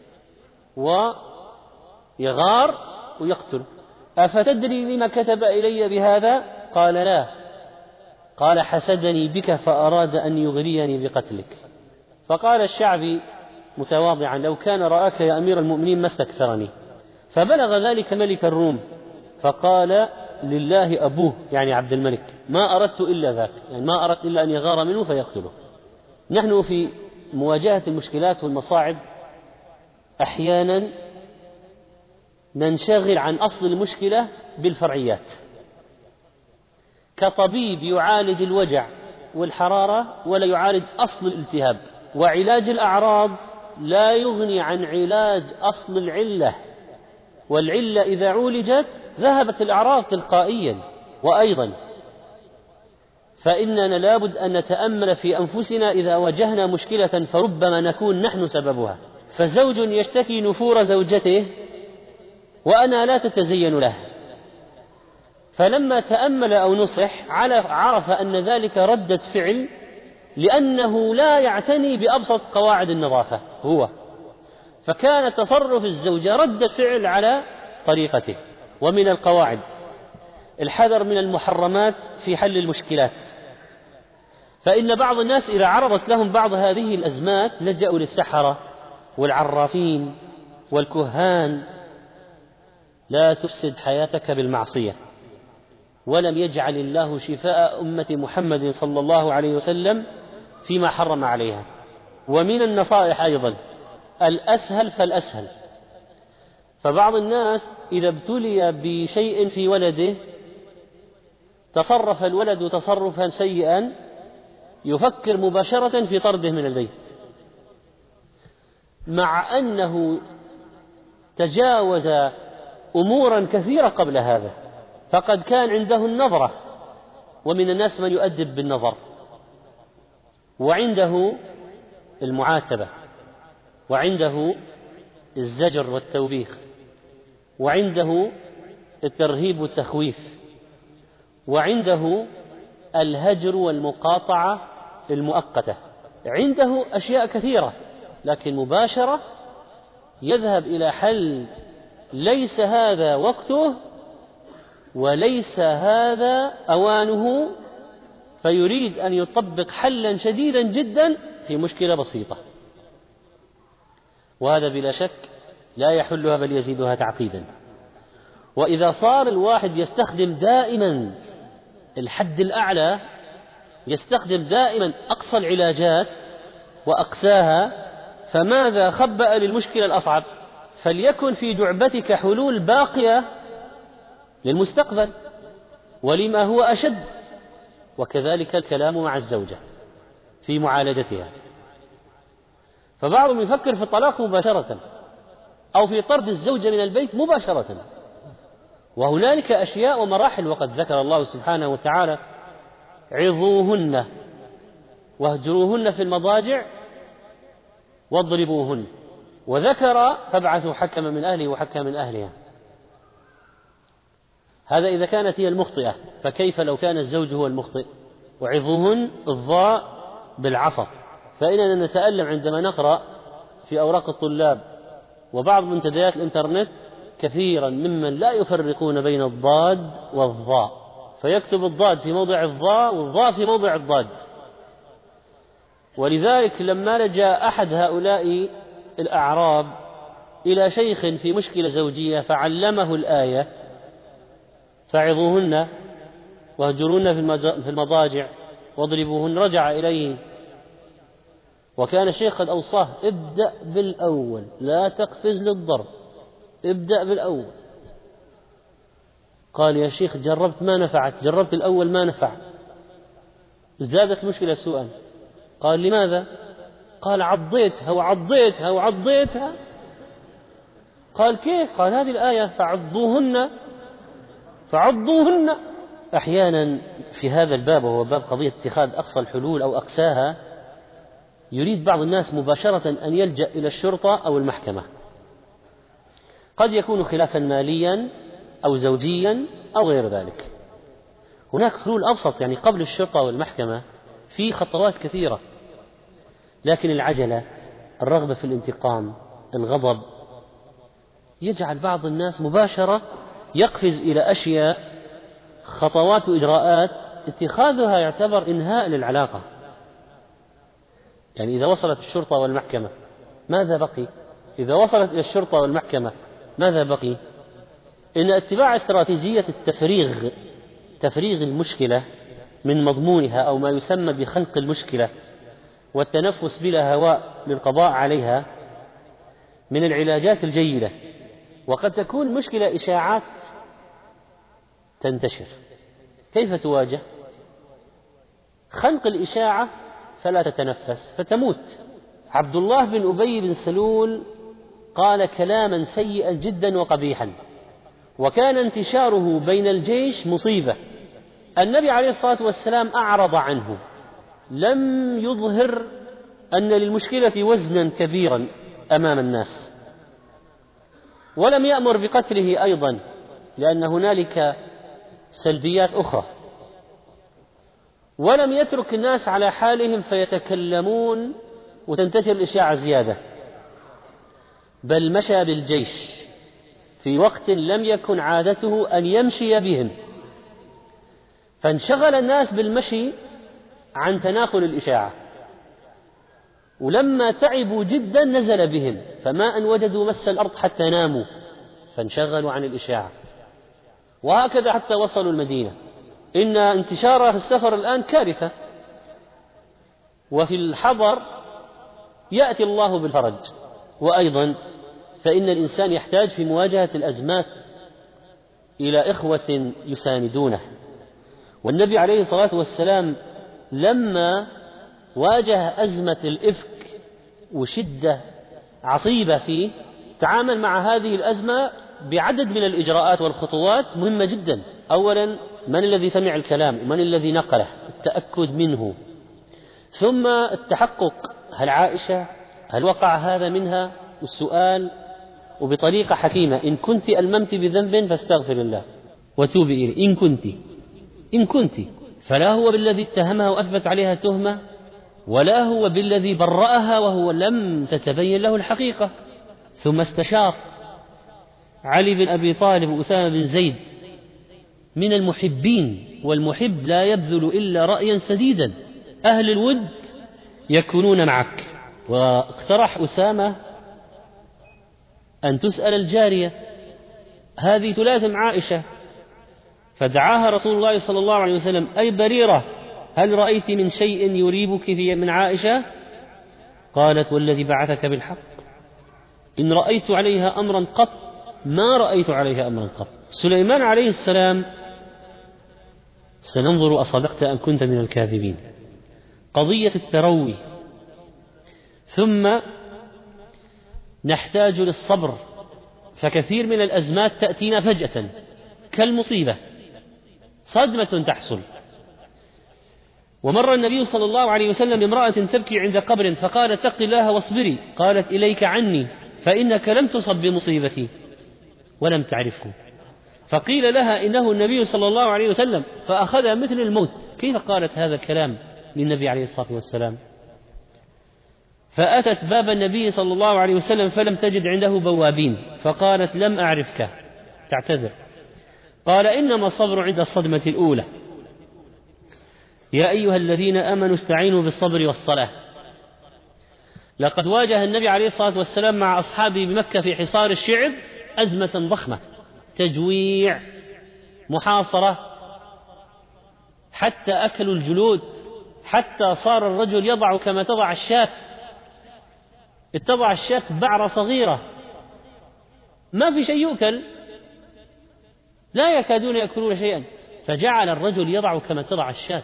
ويغار ويقتل. أفتدري لما كتب إلي بهذا؟ قال: لا. قال: حسدني بك فأراد أن يغريني بقتلك. فقال الشعبي متواضعا: لو كان رآك يا أمير المؤمنين ما استكثرني. فبلغ ذلك ملك الروم فقال: لله أبوه يعني عبد الملك، ما أردت إلا ذاك، يعني ما أردت إلا أن يغار منه فيقتله. نحن في مواجهة المشكلات والمصاعب أحيانا ننشغل عن أصل المشكلة بالفرعيات، كطبيب يعالج الوجع والحرارة ولا يعالج أصل الالتهاب، وعلاج الأعراض لا يغني عن علاج أصل العلة، والعلة إذا عولجت ذهبت الأعراض تلقائيا. وأيضا فإننا لابد أن نتأمل في أنفسنا إذا واجهنا مشكلة فربما نكون نحن سببها. فزوج يشتكي نفور زوجته وأنا لا تتزين له، فلما تأمل أو نصح عرف أن ذلك ردة فعل لأنه لا يعتني بأبسط قواعد النظافة هو، فكان تصرف الزوجة ردة فعل على طريقته. ومن القواعد الحذر من المحرمات في حل المشكلات، فإن بعض الناس إذا عرضت لهم بعض هذه الأزمات لجأوا للسحرة والعرافين والكهان. لا تفسد حياتك بالمعصية، ولم يجعل الله شفاء أمة محمد صلى الله عليه وسلم فيما حرم عليها. ومن النصائح أيضا الأسهل فالأسهل، فبعض الناس إذا ابتلي بشيء في ولده تصرف الولد تصرفا سيئا يفكر مباشرة في طرده من البيت، مع أنه تجاوز أمورا كثيرة قبل هذا، فقد كان عنده النظرة، ومن الناس من يؤدب بالنظر، وعنده المعاتبة، وعنده الزجر والتوبيخ، وعنده الترهيب والتخويف، وعنده الهجر والمقاطعة المؤقتة، عنده أشياء كثيرة، لكن مباشرة يذهب إلى حل ليس هذا وقته وليس هذا أوانه، فيريد أن يطبق حلا شديدا جدا في مشكلة بسيطة، وهذا بلا شك لا يحلها بل يزيدها تعقيدا. وإذا صار الواحد يستخدم دائما الحد الأعلى يستخدم دائما أقصى العلاجات وأقساها، فماذا خبأ للمشكلة الأصعب؟ فليكن في جعبتك حلول باقية للمستقبل ولما هو أشد. وكذلك الكلام مع الزوجة في معالجتها، فبعضهم يفكر في الطلاق مباشرة أو في طرد الزوجة من البيت مباشرة، وهنالك أشياء ومراحل. وقد ذكر الله سبحانه وتعالى: عظوهن واهجروهن في المضاجع واضربوهن، وذكر: فابعثوا حكما من أهله وحكما من أهلها. هذا إذا كانت هي المخطئة، فكيف لو كان الزوج هو المخطئ؟ وعظوهن الضاء بالعصا، فإننا نتألم عندما نقرأ في أوراق الطلاب وبعض منتديات الإنترنت كثيرا ممن لا يفرقون بين الضاد والضاء، فيكتب الضاد في موضع الضاء والضاء في موضع الضاد. ولذلك لما لجأ أحد هؤلاء الأعراب إلى شيخ في مشكلة زوجية فعلمه الآية: فعظوهن واهجروهن في المضاجع واضربوهن، رجع إليه وكان الشيخ قد أوصاه: ابدأ بالأول، لا تقفز للضرب، ابدأ بالأول. قال: يا شيخ جربت ما نفعت، جربت الأول ما نفع، ازدادت المشكلة سوءا. قال: لماذا؟ قال: عضيتها وعضيتها وعضيتها. قال: كيف؟ قال: هذه الآية: فعضوهن فعضوهن. أحيانا في هذا الباب، وهو باب قضية اتخاذ أقصى الحلول أو أقساها، يريد بعض الناس مباشرة أن يلجأ إلى الشرطة أو المحكمة. قد يكون خلافا ماليا أو زوجيا أو غير ذلك. هناك حلول أبسط، يعني قبل الشرطة والمحكمة في خطوات كثيرة، لكن العجلة، الرغبة في الانتقام، الغضب، يجعل بعض الناس مباشرة يقفز إلى أشياء، خطوات وإجراءات اتخاذها يعتبر إنهاء للعلاقة. يعني إذا وصلت الشرطة والمحكمة ماذا بقي؟ إذا وصلت إلى الشرطة والمحكمة ماذا بقي؟ إن اتباع استراتيجية التفريغ، تفريغ المشكلة من مضمونها أو ما يسمى بخنق المشكلة والتنفس بلا هواء للقضاء عليها، من العلاجات الجيدة. وقد تكون مشكلة إشاعات تنتشر، كيف تواجه؟ خنق الإشاعة فلا تتنفس فتموت. عبد الله بن أبي بن سلول قال كلاما سيئا جدا وقبيحا، وكان انتشاره بين الجيش مصيبة. النبي عليه الصلاة والسلام أعرض عنه، لم يظهر أن للمشكلة وزنا كبيرا أمام الناس، ولم يأمر بقتله أيضا، لأن هنالك سلبيات أخرى، ولم يترك الناس على حالهم فيتكلمون وتنتشر الإشاعة زيادة، بل مشى بالجيش في وقت لم يكن عادته أن يمشي بهم، فانشغل الناس بالمشي عن تناقل الإشاعة، ولما تعبوا جدا نزل بهم، فما أن وجدوا مس الأرض حتى ناموا فانشغلوا عن الإشاعة، وهكذا حتى وصلوا المدينة. إن انتشارها في السفر الآن كارثة، وفي الحضر يأتي الله بالفرج. وأيضا فإن الإنسان يحتاج في مواجهة الأزمات إلى إخوة يساندونه. والنبي عليه الصلاة والسلام لما واجه أزمة الإفك وشدة عصيبة فيه، تعامل مع هذه الأزمة بعدد من الإجراءات والخطوات مهمة جدا. أولا، من الذي سمع الكلام ومن الذي نقله، التأكد منه، ثم التحقق، هل عائشة، هل وقع هذا منها، والسؤال، وبطريقة حكيمة: إن كنت ألممت بذنب فاستغفر الله وتوبي إليه، إن كنت إن كنت فلا هو بالذي اتهمها وأثبت عليها تهمة، ولا هو بالذي برأها وهو لم تتبين له الحقيقة. ثم استشار علي بن أبي طالب وأسامة بن زيد من المحبين، والمحب لا يبذل إلا رأيا سديدا، أهل الود يكونون معك. واقترح أسامة أن تسأل الجارية هذه تلازم عائشة، فدعاها رسول الله صلى الله عليه وسلم: أي بريرة، هل رأيت من شيء يريبك في من عائشة؟ قالت والذي بعثك بالحق إن رأيت عليها أمرا قط ما رأيت عليها أمرا قط. سليمان عليه السلام سننظر أصدقت أم كنت من الكاذبين، قضية التروي، ثم نحتاج للصبر، فكثير من الأزمات تأتينا فجأة كالمصيبة، صدمة تحصل. ومر النبي صلى الله عليه وسلم امرأة تبكي عند قبر فقال اتق الله واصبري، قالت إليك عني فإنك لم تصب بمصيبتي ولم تعرفه. فقيل لها إنه النبي صلى الله عليه وسلم فأخذها مثل الموت. كيف قالت هذا الكلام للنبي عليه الصلاة والسلام؟ فأتت باب النبي صلى الله عليه وسلم فلم تجد عنده بوابين، فقالت لم أعرفك، تعتذر. قال إنما الصبر عند الصدمة الأولى. يا أيها الذين آمنوا استعينوا بالصبر والصلاة. لقد واجه النبي عليه الصلاة والسلام مع أصحابه بمكة في حصار الشعب أزمة ضخمة، تجويع، محاصرة، حتى أكلوا الجلود، حتى صار الرجل يضع كما تضع الشاة، اتضع الشاة بعرة صغيرة ما في شيء يؤكل، لا يكادون يأكلون شيئا، فجعل الرجل يضع كما تضع الشاة.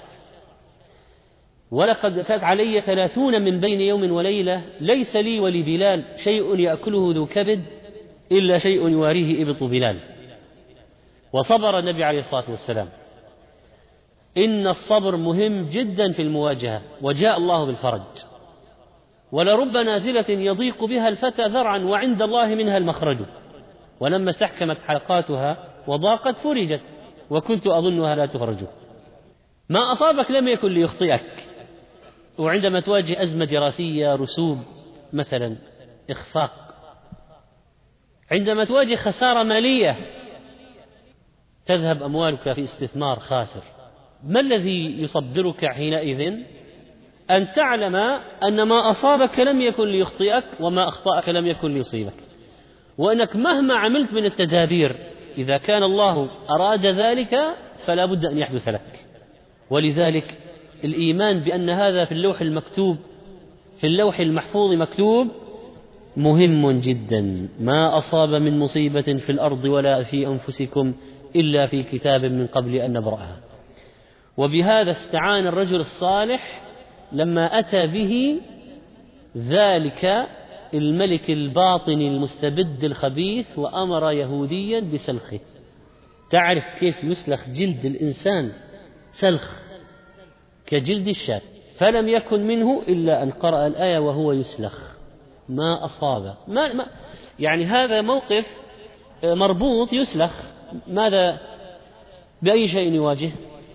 ولقد أتت علي ثلاثون من بين يوم وليلة ليس لي ولبلال شيء يأكله ذو كبد إلا شيء يواريه إبط بلال. وصبر النبي عليه الصلاة والسلام. إن الصبر مهم جدا في المواجهة، وجاء الله بالفرج. ولرب نازلة يضيق بها الفتى ذرعا وعند الله منها المخرج، ولما استحكمت حلقاتها وضاقت فرجت وكنت أظنها لا تفرج. ما أصابك لم يكن ليخطئك. وعندما تواجه أزمة دراسية، رسوب مثلا، إخفاق، عندما تواجه خسارة مالية، تذهب أموالك في استثمار خاسر، ما الذي يصبرك حينئذ؟ أن تعلم أن ما أصابك لم يكن ليخطئك وما أخطأك لم يكن ليصيبك، وأنك مهما عملت من التدابير إذا كان الله أراد ذلك فلا بد أن يحدث لك. ولذلك الإيمان بأن هذا في اللوح المكتوب، في اللوح المحفوظ مكتوب، مهم جدا. ما أصاب من مصيبة في الأرض ولا في أنفسكم إلا في كتاب من قبل أن نبرأها. وبهذا استعان الرجل الصالح لما أتى به ذلك الملك الباطن المستبد الخبيث وأمر يهوديا بسلخه. تعرف كيف يسلخ جلد الإنسان؟ سلخ كجلد الشاة، فلم يكن منه إلا أن قرأ الآية وهو يسلخ، ما أصاب ما ما يعني هذا موقف مربوط يسلخ. ماذا بأي شيء يواجه؟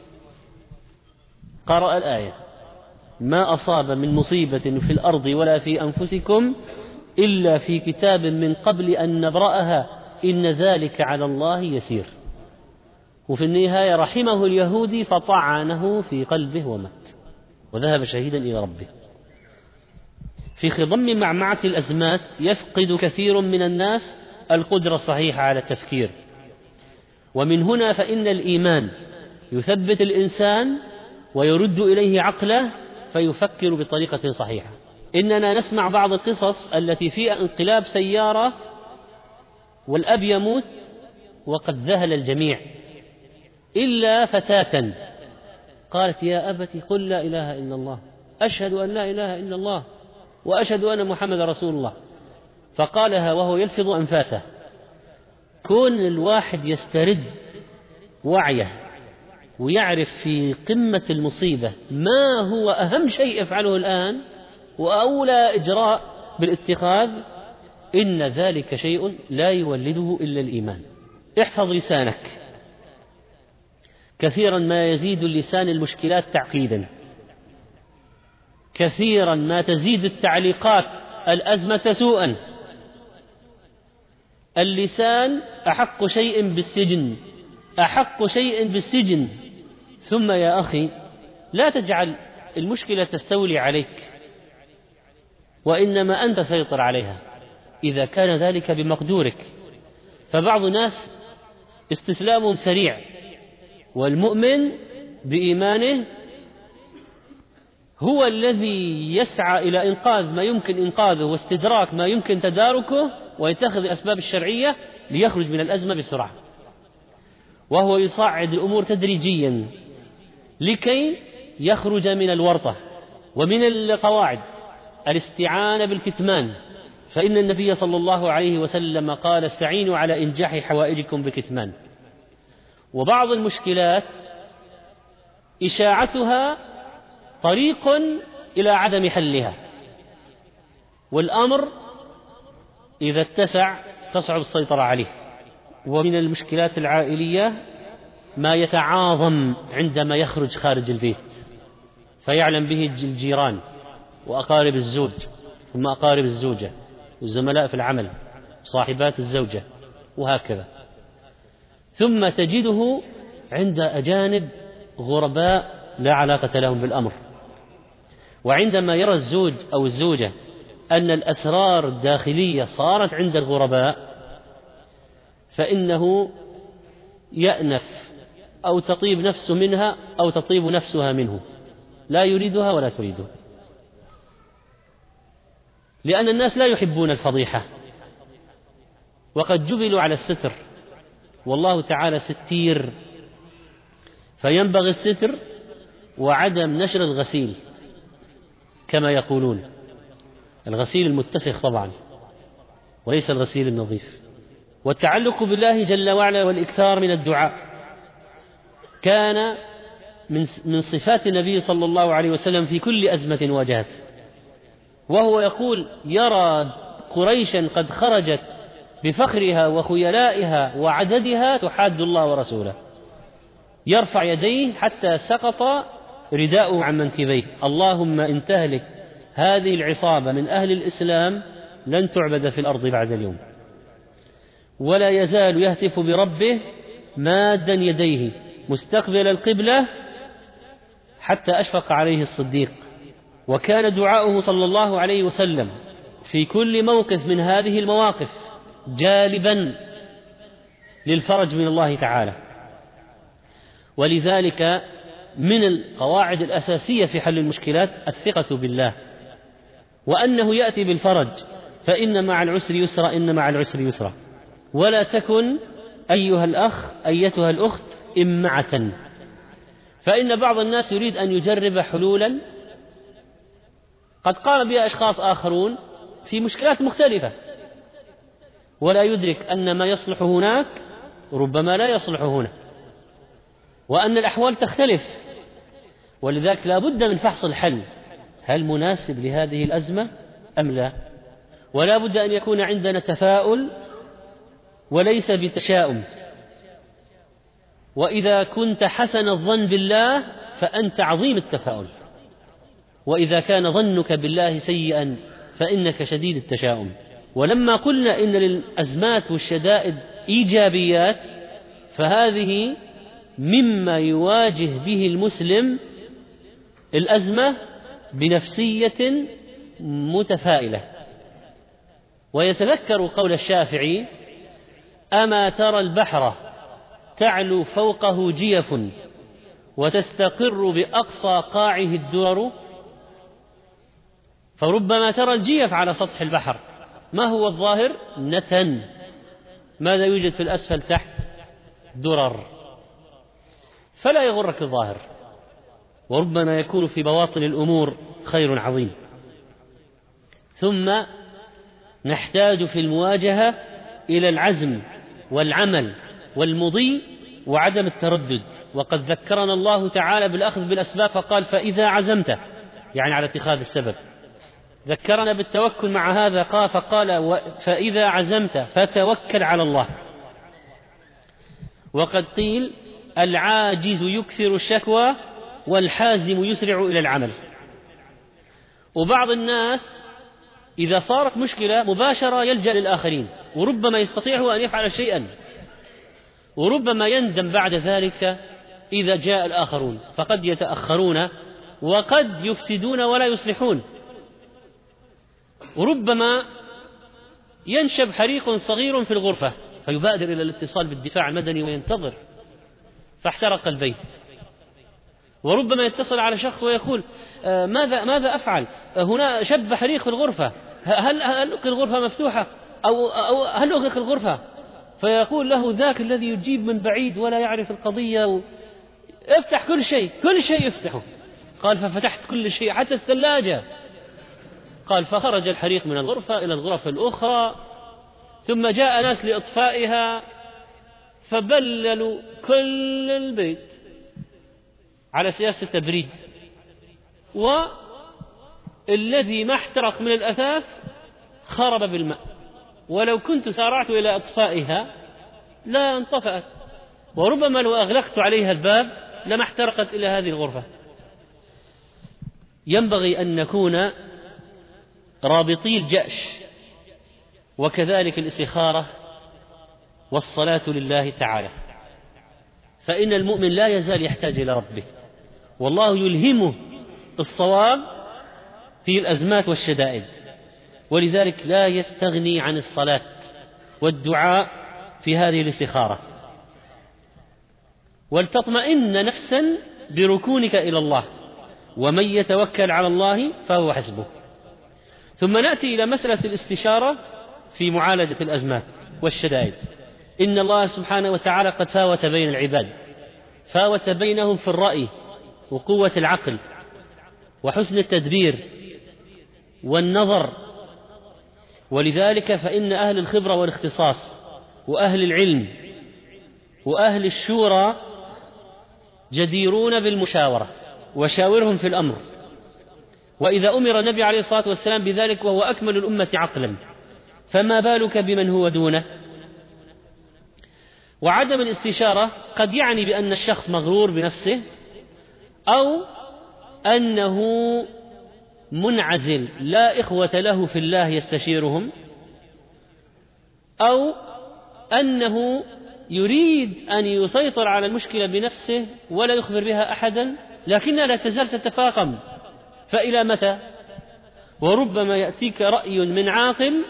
قرأ الآية ما أصاب من مصيبة في الأرض ولا في أنفسكم إلا في كتاب من قبل أن نبرأها إن ذلك على الله يسير. وفي النهاية رحمه اليهودي فطعنه في قلبه ومات وذهب شهيدا إلى ربه. في خضم معمعة الأزمات يفقد كثير من الناس القدرة الصحيحة على التفكير، ومن هنا فإن الإيمان يثبت الإنسان ويرد إليه عقله فيفكر بطريقة صحيحة. إننا نسمع بعض القصص التي فيها انقلاب سيارة والأب يموت وقد ذهل الجميع إلا فتاة قالت يا أبت قل لا إله إلا الله، أشهد أن لا إله إلا الله وأشهد أن محمد رسول الله، فقالها وهو يلفظ أنفاسه. كون الواحد يسترد وعيه ويعرف في قمة المصيبة ما هو أهم شيء يفعله الآن وأولى إجراء بالاتخاذ، إن ذلك شيء لا يولده إلا الإيمان. احفظ لسانك. كثيرا ما يزيد اللسان المشكلات تعقيدا، كثيرا ما تزيد التعليقات الأزمة سوءا. اللسان أحق شيء بالسجن، أحق شيء بالسجن. ثم يا أخي لا تجعل المشكلة تستولي عليك، وإنما أنت سيطر عليها إذا كان ذلك بمقدورك. فبعض الناس استسلام سريع، والمؤمن بإيمانه هو الذي يسعى إلى إنقاذ ما يمكن إنقاذه واستدراك ما يمكن تداركه ويتخذ الأسباب الشرعية ليخرج من الأزمة بسرعة، وهو يصعد الأمور تدريجيا لكي يخرج من الورطة. ومن القواعد الاستعانة بالكتمان، فإن النبي صلى الله عليه وسلم قال: استعينوا على إنجاح حوائجكم بكتمان. وبعض المشكلات إشاعتها طريق إلى عدم حلها، والأمر إذا اتسع تصعب السيطرة عليه. ومن المشكلات العائلية ما يتعاظم عندما يخرج خارج البيت فيعلم به الجيران وأقارب الزوج، ثم أقارب الزوجة والزملاء في العمل صاحبات الزوجة وهكذا، ثم تجده عند أجانب غرباء لا علاقة لهم بالأمر. وعندما يرى الزوج أو الزوجة أن الأسرار الداخلية صارت عند الغرباء فإنه يأنف أو تطيب نفسه منها أو تطيب نفسها منه، لا يريدها ولا تريده، لأن الناس لا يحبون الفضيحة وقد جبلوا على الستر، والله تعالى ستير، فينبغي الستر وعدم نشر الغسيل كما يقولون، الغسيل المتسخ طبعا وليس الغسيل النظيف. والتعلق بالله جل وعلا والإكثار من الدعاء كان من صفات النبي صلى الله عليه وسلم في كل أزمة واجهت، وهو يقول: يرى قريشا قد خرجت بفخرها وخيلائها وعددها تحاد الله ورسوله، يرفع يديه حتى سقط رداؤه عن منكبيه: اللهم إن تهلك هذه العصابة من أهل الإسلام لن تعبد في الأرض بعد اليوم. ولا يزال يهتف بربه مادا يديه مستقبل القبلة حتى أشفق عليه الصديق. وكان دعاؤه صلى الله عليه وسلم في كل موقف من هذه المواقف جالبا للفرج من الله تعالى. ولذلك من القواعد الأساسية في حل المشكلات الثقة بالله، وأنه يأتي بالفرج، فإن مع العسر يسرا إن مع العسر يسرا. ولا تكن أيها الأخ أيتها الأخت إمعة، فإن بعض الناس يريد أن يجرب حلولا قد قام بها أشخاص آخرون في مشكلات مختلفة، ولا يدرك أن ما يصلح هناك ربما لا يصلح هنا، وأن الأحوال تختلف. ولذلك لا بد من فحص الحل، هل مناسب لهذه الأزمة أم لا؟ ولا بد أن يكون عندنا تفاؤل وليس بتشاؤم. وإذا كنت حسن الظن بالله فأنت عظيم التفاؤل، وإذا كان ظنك بالله سيئا فإنك شديد التشاؤم. ولما قلنا إن للأزمات والشدائد إيجابيات، فهذه مما يواجه به المسلم الأزمة بنفسية متفائلة. ويتذكر قول الشافعي: أما ترى البحر تعلو فوقه جيف وتستقر بأقصى قاعه الدرر. فربما ترى الجيف على سطح البحر، ما هو الظاهر؟ نتن. ماذا يوجد في الأسفل تحت؟ درر. فلا يغرك الظاهر، وربما يكون في بواطن الأمور خير عظيم. ثم نحتاج في المواجهة إلى العزم والعمل والمضي وعدم التردد. وقد ذكرنا الله تعالى بالأخذ بالأسباب فقال: فإذا عزمت، يعني على اتخاذ السبب. ذكرنا بالتوكل مع هذا قال فقال: فإذا عزمت فتوكل على الله. وقد قيل: العاجز يكثر الشكوى والحازم يسرع إلى العمل. وبعض الناس إذا صارت مشكلة مباشرة يلجأ للآخرين، وربما يستطيع أن يفعل شيئا، وربما يندم بعد ذلك إذا جاء الآخرون، فقد يتأخرون وقد يفسدون ولا يصلحون. وربما ينشب حريق صغير في الغرفة فيبادر إلى الاتصال بالدفاع المدني وينتظر، فاحترق البيت. وربما يتصل على شخص ويقول ماذا ماذا أفعل؟ هنا شب حريق في الغرفة، هل هل الغرفة مفتوحة أو أو هل أغلق الغرفة؟ فيقول له ذاك الذي يجيب من بعيد ولا يعرف القضية: افتح كل شيء، كل شيء افتحه. قال: ففتحت كل شيء حتى الثلاجة. قال: فخرج الحريق من الغرفة إلى الغرف الأخرى، ثم جاء ناس لإطفائها فبللوا كل البيت على سياسة التبريد، والذي ما احترق من الأثاث خرب بالماء، ولو كنت سارعت إلى إطفائها لا انطفأت، وربما لو أغلقت عليها الباب لما احترقت إلى هذه الغرفة. ينبغي أن نكون رابطي الجأش، وكذلك الاستخارة والصلاة لله تعالى، فإن المؤمن لا يزال يحتاج إلى ربه، والله يلهمه الصواب في الأزمات والشدائد، ولذلك لا يستغني عن الصلاة والدعاء في هذه الاستخارة. ولتطمئن نفسا بركونك إلى الله، ومن يتوكل على الله فهو حسبه. ثم نأتي إلى مسألة الاستشارة في معالجة الأزمات والشدائد. إن الله سبحانه وتعالى قد فاوت بين العباد، فاوت بينهم في الرأي وقوة العقل وحسن التدبير والنظر، ولذلك فإن أهل الخبرة والاختصاص وأهل العلم وأهل الشورى جديرون بالمشاورة، وشاورهم في الأمر. وإذا أمر النبي عليه الصلاة والسلام بذلك وهو أكمل الأمة عقلا، فما بالك بمن هو دونه؟ وعدم الاستشارة قد يعني بأن الشخص مغرور بنفسه، أو أنه منعزل لا إخوة له في الله يستشيرهم، أو أنه يريد أن يسيطر على المشكلة بنفسه ولا يخبر بها أحدا، لكنها لا تزال تتفاقم، فإلى متى؟ وربما يأتيك رأي من عاقل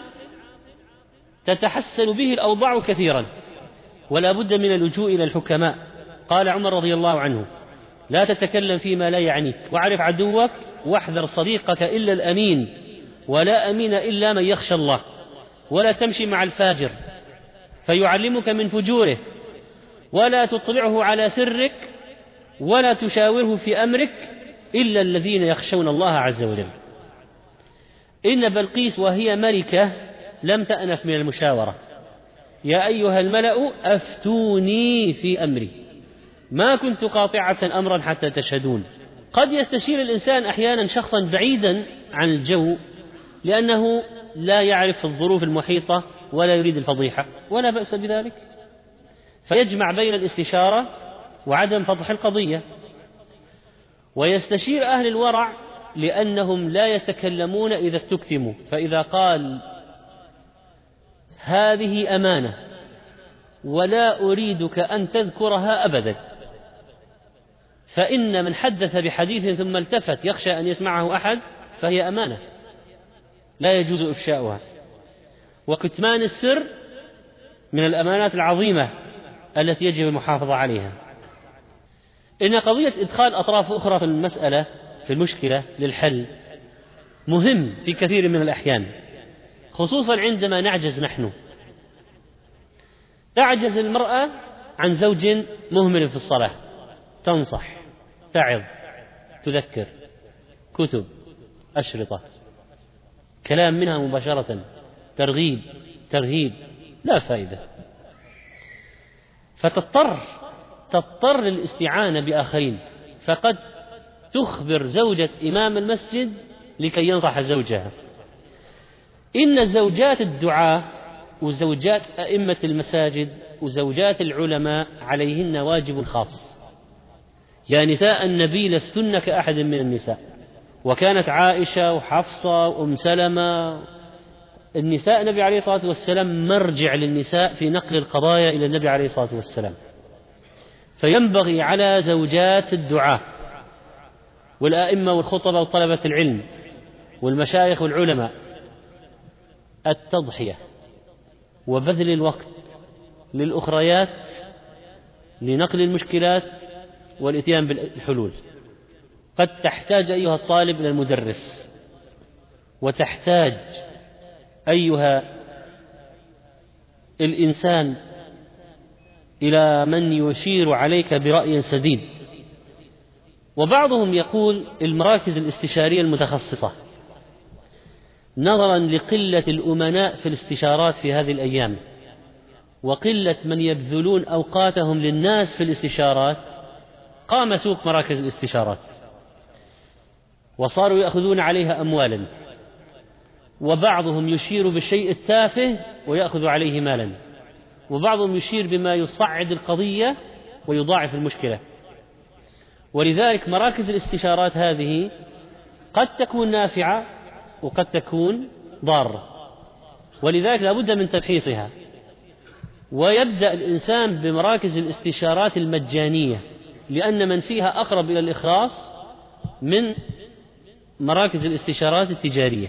تتحسن به الأوضاع كثيرا، ولا بد من اللجوء إلى الحكماء. قال عمر رضي الله عنه: لا تتكلم فيما لا يعنيك، واعرف عدوك، واحذر صديقك إلا الأمين، ولا أمين إلا من يخشى الله، ولا تمشي مع الفاجر فيعلمك من فجوره، ولا تطلعه على سرك، ولا تشاوره في أمرك إلا الذين يخشون الله عز وجل. إن بلقيس وهي ملكة لم تأنف من المشاورة: يا أيها الملأ أفتوني في أمري ما كنت قاطعة أمرا حتى تشهدون. قد يستشير الإنسان أحيانا شخصا بعيدا عن الجو لأنه لا يعرف الظروف المحيطة ولا يريد الفضيحة، ولا بأس بذلك، فيجمع بين الاستشارة وعدم فضح القضية. ويستشير أهل الورع لأنهم لا يتكلمون إذا استكتموا، فإذا قال هذه أمانة ولا أريدك أن تذكرها أبدا، فإن من حدث بحديث ثم التفت يخشى أن يسمعه أحد فهي أمانة لا يجوز إفشاؤها. وكتمان السر من الأمانات العظيمة التي يجب المحافظة عليها. إن قضية إدخال أطراف أخرى في المسألة في المشكلة للحل مهم في كثير من الأحيان، خصوصا عندما نعجز نحن. تعجز المرأة عن زوج مهمل في الصلاة، تنصح، تعظ، تذكر، كتب، أشرطة، كلام منها مباشرة، ترغيب، ترهيب، لا فائدة، فتضطر تضطر للاستعانة بآخرين، فقد تخبر زوجة إمام المسجد لكي ينصح زوجها. إن زوجات الدعاة وزوجات أئمة المساجد وزوجات العلماء عليهن واجب خاص. يا نساء النبي لستن كأحد من النساء. وكانت عائشة وحفصة وأم سلمة النساء النبي عليه الصلاة والسلام مرجع للنساء في نقل القضايا إلى النبي عليه الصلاة والسلام. فينبغي على زوجات الدعاة والآئمة والخطبة وطلبة العلم والمشايخ والعلماء التضحية وبذل الوقت للأخريات لنقل المشكلات والإتيان بالحلول. قد تحتاج أيها الطالب إلى المدرس، وتحتاج أيها الإنسان إلى من يشير عليك برأي سديد. وبعضهم يقول المراكز الاستشارية المتخصصة، نظرا لقلة الأمناء في الاستشارات في هذه الأيام وقلة من يبذلون أوقاتهم للناس في الاستشارات، قام سوق مراكز الاستشارات وصاروا يأخذون عليها أموالا، وبعضهم يشير بالشيء التافه ويأخذ عليه مالا، وبعضهم يشير بما يصعد القضية ويضاعف المشكلة. ولذلك مراكز الاستشارات هذه قد تكون نافعة وقد تكون ضارة، ولذلك لا بد من تبحيثها. ويبدأ الإنسان بمراكز الاستشارات المجانية، لأن من فيها أقرب إلى الإخلاص من مراكز الاستشارات التجارية.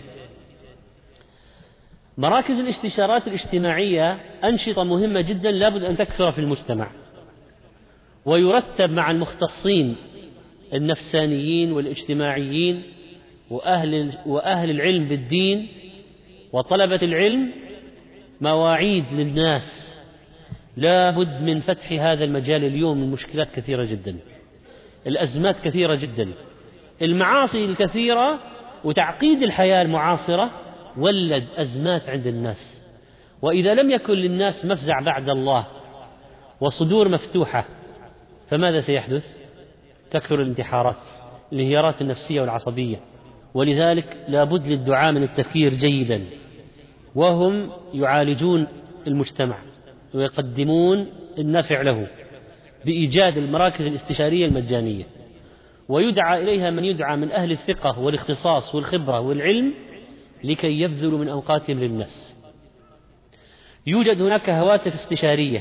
مراكز الاستشارات الاجتماعية أنشطة مهمة جدا لا بد أن تكثر في المجتمع، ويرتب مع المختصين النفسانيين والاجتماعيين وأهل, وأهل العلم بالدين وطلبة العلم مواعيد للناس. لا بد من فتح هذا المجال اليوم. المشكلات كثيرة جدا، الأزمات كثيرة جدا، المعاصي الكثيرة، وتعقيد الحياة المعاصرة ولد أزمات عند الناس. وإذا لم يكن للناس مفزع بعد الله وصدور مفتوحة فماذا سيحدث؟ تكثر الانتحارات، الانهيارات النفسية والعصبية. ولذلك لا بد للدعاة من التفكير جيدا، وهم يعالجون المجتمع ويقدمون النفع له بإيجاد المراكز الاستشارية المجانية، ويدعى إليها من يدعى من أهل الثقة والاختصاص والخبرة والعلم لكي يبذلوا من أوقاتهم للناس. يوجد هناك هواتف استشارية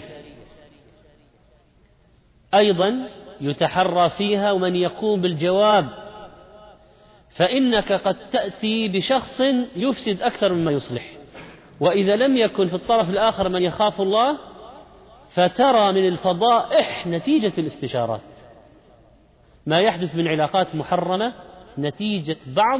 أيضا يتحرى فيها ومن يقوم بالجواب، فإنك قد تأتي بشخص يفسد أكثر مما يصلح، وإذا لم يكن في الطرف الآخر من يخاف الله فترى من الفضائح نتيجة الاستشارات، ما يحدث من علاقات محرمة نتيجة بعض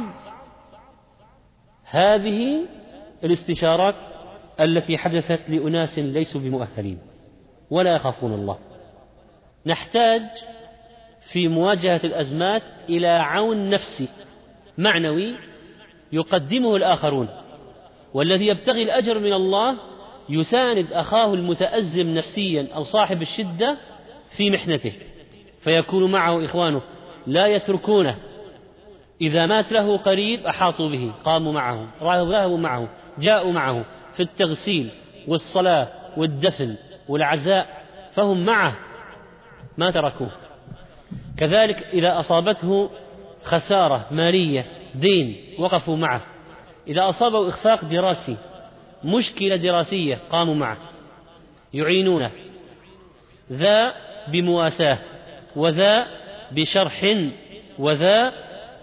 هذه الاستشارات التي حدثت لأناس ليسوا بمؤهلين ولا يخافون الله. نحتاج في مواجهة الأزمات إلى عون نفسي معنوي يقدمه الآخرون، والذي يبتغي الأجر من الله يساند أخاه المتأزم نفسيا أو صاحب الشدة في محنته، فيكون معه إخوانه لا يتركونه. إذا مات له قريب أحاطوا به، قاموا معه، ذهبوا معه، جاءوا معه في التغسيل والصلاة والدفن والعزاء، فهم معه ما تركوه. كذلك إذا أصابته خسارة مالية، دين، وقفوا معه. إذا أصابه إخفاق دراسي، مشكلة دراسية، قاموا معه يعينونه، ذا بمواساة وذا بشرح وذا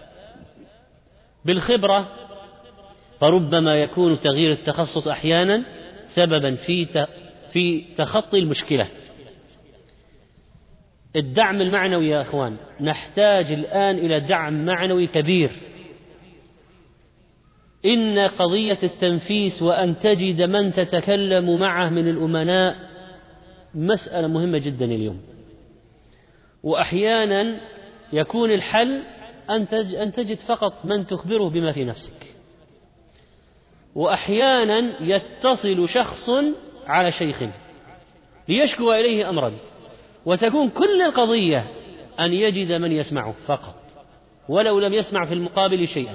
بالخبرة. فربما يكون تغيير التخصص أحيانا سببا في في تخطي المشكلة. الدعم المعنوي يا أخوان، نحتاج الآن إلى دعم معنوي كبير. إن قضية التنفيس وأن تجد من تتكلم معه من الأمناء مسألة مهمة جدا اليوم، وأحيانا يكون الحل أن تجد فقط من تخبره بما في نفسك، وأحيانا يتصل شخص على شيخ ليشكو إليه أمرا، وتكون كل القضية أن يجد من يسمعه فقط ولو لم يسمع في المقابل شيئا.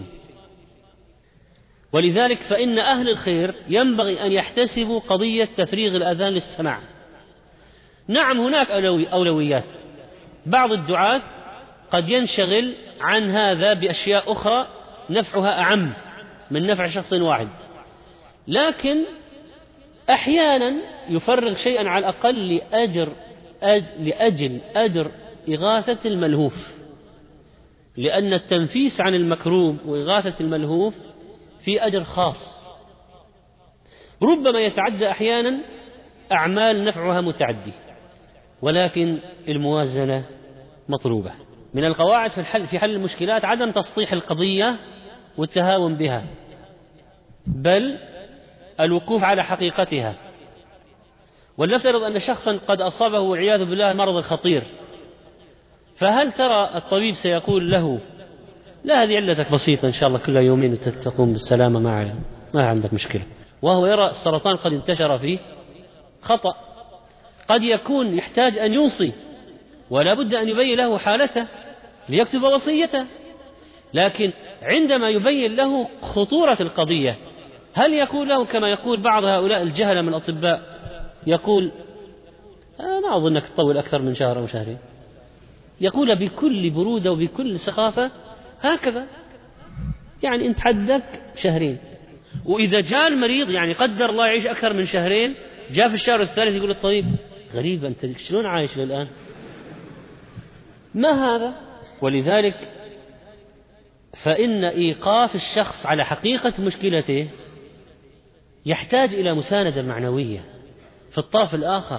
ولذلك فإن أهل الخير ينبغي أن يحتسبوا قضية تفريغ الأذان للسماع. نعم هناك أولويات، بعض الدعاة قد ينشغل عن هذا بأشياء أخرى نفعها أعم من نفع شخص واحد، لكن أحيانا يفرغ شيئا على الأقل لأجر أج لأجل أجر إغاثة الملهوف، لأن التنفيس عن المكروب وإغاثة الملهوف في أجر خاص. ربما يتعدى أحيانا أعمال نفعها متعدي، ولكن الموازنة مطلوبة من القواعد في الحل في حل المشكلات عدم تسطيح القضية والتهاون بها، بل الوقوف على حقيقتها. ولنفترض أن شخصا قد أصابه والعياذ بالله مرض خطير، فهل ترى الطبيب سيقول له لا هذه علتك بسيطة إن شاء الله كل يومين تقوم بالسلامة، ما ما عندك مشكلة، وهو يرى السرطان قد انتشر فيه؟ خطأ. قد يكون يحتاج أن يوصي ولا بد أن يبين له حالته ليكتب وصيته، لكن عندما يبين له خطورة القضية هل يقول له كما يقول بعض هؤلاء الجهلة من الأطباء، يقول آه ما أظنك تطول أكثر من شهر أو شهرين، يقول بكل برودة وبكل سخافة هكذا، يعني انت حدك شهرين، وإذا جاء المريض يعني قدر الله يعيش أكثر من شهرين، جاء في الشهر الثالث يقول الطبيب غريب أنت شلون عايش للآن، ما هذا؟ ولذلك فإن إيقاف الشخص على حقيقة مشكلته يحتاج إلى مساندة معنوية في الطرف الآخر.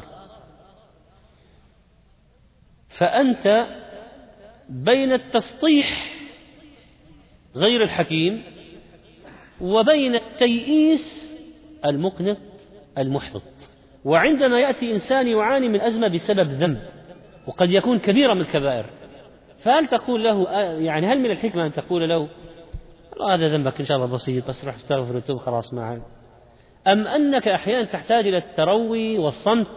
فأنت بين التسطيح غير الحكيم وبين التيئيس المقنط المحبط. وعندما يأتي إنسان يعاني من أزمة بسبب ذنب وقد يكون كبيرا من الكبائر، فهل تقول له يعني هل من الحكمة أن تقول له هذا ذنبك إن شاء الله بسيط بس رح تستغفر وتوب خلاص معك، أم أنك أحيانا تحتاج إلى التروي والصمت؟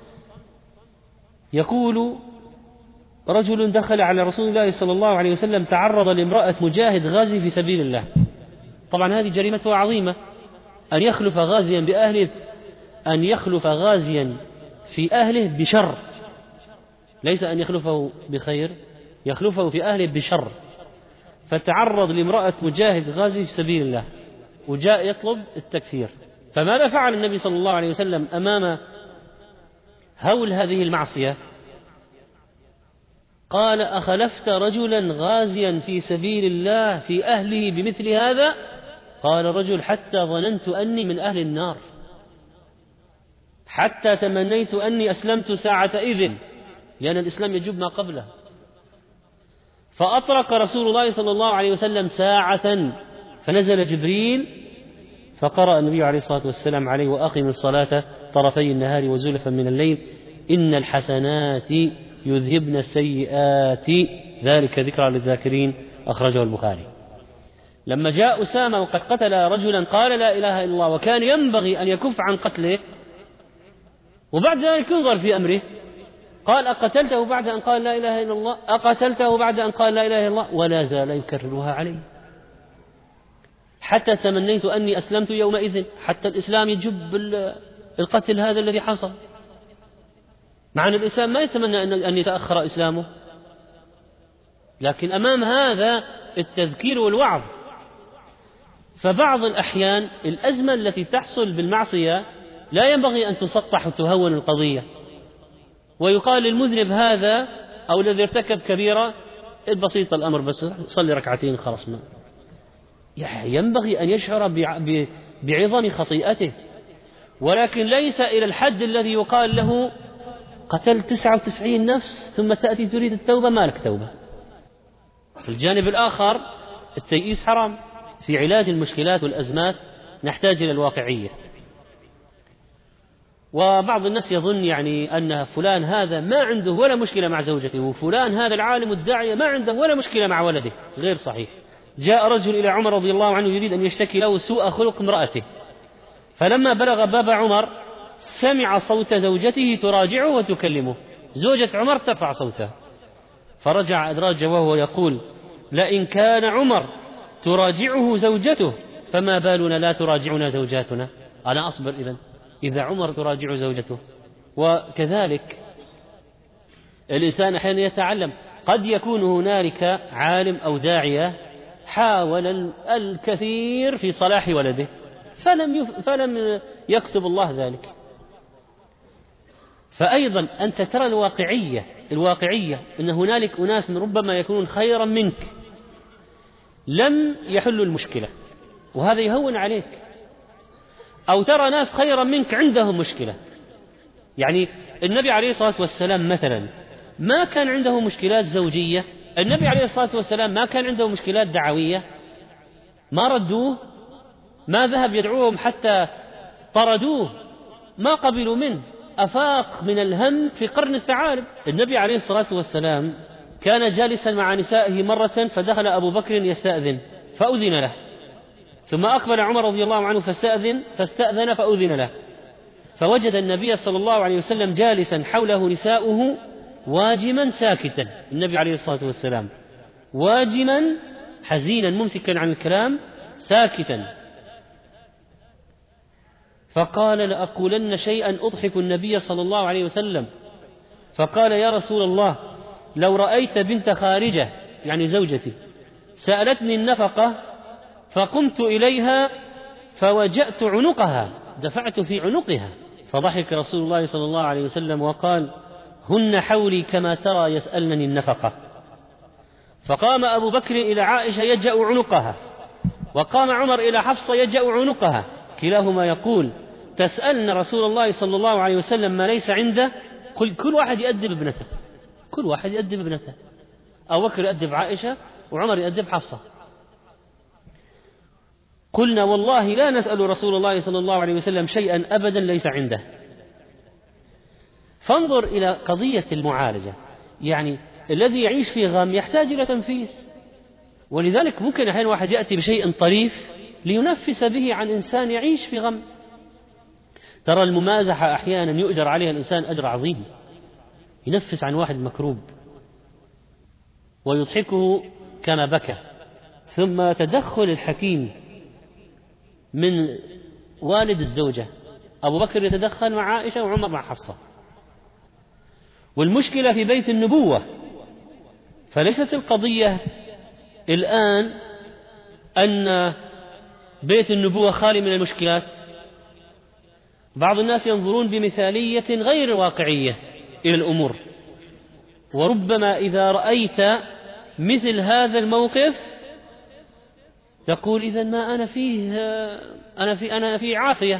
يقول رجل دخل على رسول الله صلى الله عليه وسلم تعرض لامرأة مجاهد غازي في سبيل الله. طبعا هذه جريمته عظيمة، أن يخلف غازيا بأهله، أن يخلف غازيا في أهله بشر، ليس أن يخلفه بخير، يخلفه في أهله بشر. فتعرض لامرأة مجاهد غازي في سبيل الله وجاء يطلب التكفير، فماذا فعل النبي صلى الله عليه وسلم أمام هول هذه المعصية؟ قال أخلفت رجلا غازيا في سبيل الله في أهله بمثل هذا؟ قال الرجل حتى ظننت أني من أهل النار، حتى تمنيت أني أسلمت ساعة إذن، لأن الإسلام يجب ما قبله. فأطرق رسول الله صلى الله عليه وسلم ساعة، فنزل جبريل فقرأ النبي عليه الصلاة والسلام عليه وأقم الصلاة طرفي النهار وزلفا من الليل إن الحسنات يذهبن السيئات ذلك ذكرى للذاكرين، أخرجه البخاري. لما جاء أسامة وقد قتل رجلا قال لا إله إلا الله وكان ينبغي أن يكف عن قتله، وبعد ذلك ينظر في أمره، قال أقتلته بعد أن قال لا إله إلا الله، أقتلته بعد أن قال لا إله إلا الله، ولا زال يكررها عليه حتى تمنيت أني أسلمت يومئذ، حتى الإسلام يجب القتل هذا الذي حصل. مع أن الإنسان ما يتمنى أن يتأخر إسلامه، لكن أمام هذا التذكير والوعظ. فبعض الأحيان الأزمة التي تحصل بالمعصية لا ينبغي أن تسطح وتهون القضية ويقال للمذنب هذا أو الذي ارتكب كبيرة البسيط الأمر بس صلي ركعتين خلاص، ما ينبغي أن يشعر بعظم خطيئته، ولكن ليس إلى الحد الذي يقال له قتل تسعة وتسعين نفس ثم تأتي تريد التوبة، ما لك توبة. في الجانب الآخر التيئيس حرام. في علاج المشكلات والأزمات نحتاج إلى الواقعية. وبعض الناس يظن يعني أن فلان هذا ما عنده ولا مشكلة مع زوجته، وفلان هذا العالم الداعية ما عنده ولا مشكلة مع ولده، غير صحيح. جاء رجل إلى عمر رضي الله عنه يريد أن يشتكي له سوء خلق امرأته، فلما بلغ باب عمر سمع صوت زوجته تراجعه وتكلمه، زوجة عمر ترفع صوتها، فرجع أدراج وهو يقول لئن كان عمر تراجعه زوجته فما بالنا لا تراجعنا زوجاتنا، أنا أصبر إذن إذا عمر تراجع زوجته. وكذلك الإنسان أحيانا يتعلم، قد يكون هنالك عالم أو داعية حاول الكثير في صلاح ولده فلم, يف... فلم يكتب الله ذلك. فأيضا أنت ترى الواقعية الواقعية أن هنالك أناس ربما يكونون خيرا منك لم يحلوا المشكلة وهذا يهون عليك، أو ترى ناس خيرا منك عندهم مشكلة. يعني النبي عليه الصلاة والسلام مثلا ما كان عنده مشكلات زوجية النبي عليه الصلاة والسلام ما كان عنده مشكلات دعوية، ما ردوه، ما ذهب يدعوهم حتى طردوه، ما قبلوا منه، أفاق من الهم في قرن الثعالب. النبي عليه الصلاة والسلام كان جالسا مع نسائه مرة، فدخل أبو بكر يستأذن فأذن له، ثم أقبل عمر رضي الله عنه فاستأذن فاستأذن فأذن له، فوجد النبي صلى الله عليه وسلم جالسا حوله نساؤه واجما ساكتا، النبي عليه الصلاة والسلام واجما حزينا ممسكا عن الكلام ساكتا، فقال لأقولن شيئا أضحك النبي صلى الله عليه وسلم، فقال يا رسول الله لو رأيت بنت خارجة يعني زوجتي سألتني النفقة فقمت إليها فوجأت عنقها، دفعت في عنقها، فضحك رسول الله صلى الله عليه وسلم وقال هن حولي كما ترى يسألنني النفقة. فقام أبو بكر إلى عائشة يجأ عنقها، وقام عمر إلى حفصة يجأ عنقها، كلاهما يقول تسألن رسول الله صلى الله عليه وسلم ما ليس عنده. كل, كل واحد يؤدب ابنته، كل واحد يؤدب ابنته، أبو بكر يؤدب عائشة وعمر يؤدب حفصة. قلنا والله لا نسأل رسول الله صلى الله عليه وسلم شيئا أبدا ليس عنده. فانظر إلى قضية المعالجة، يعني الذي يعيش في غم يحتاج إلى تنفيس، ولذلك ممكن أحيانا واحد يأتي بشيء طريف لينفس به عن إنسان يعيش في غم. ترى الممازحة أحيانا يؤجر عليها الإنسان أجر عظيم، ينفس عن واحد مكروب ويضحكه كما بكى. ثم تدخل الحكيم من والد الزوجة، أبو بكر يتدخل مع عائشة وعمر مع حفصة، والمشكلة في بيت النبوة، فليست القضية الآن أن بيت النبوة خالي من المشكلات. بعض الناس ينظرون بمثالية غير واقعية إلى الأمور، وربما إذا رأيت مثل هذا الموقف تقول إذن ما أنا فيه أنا في أنا في عافية.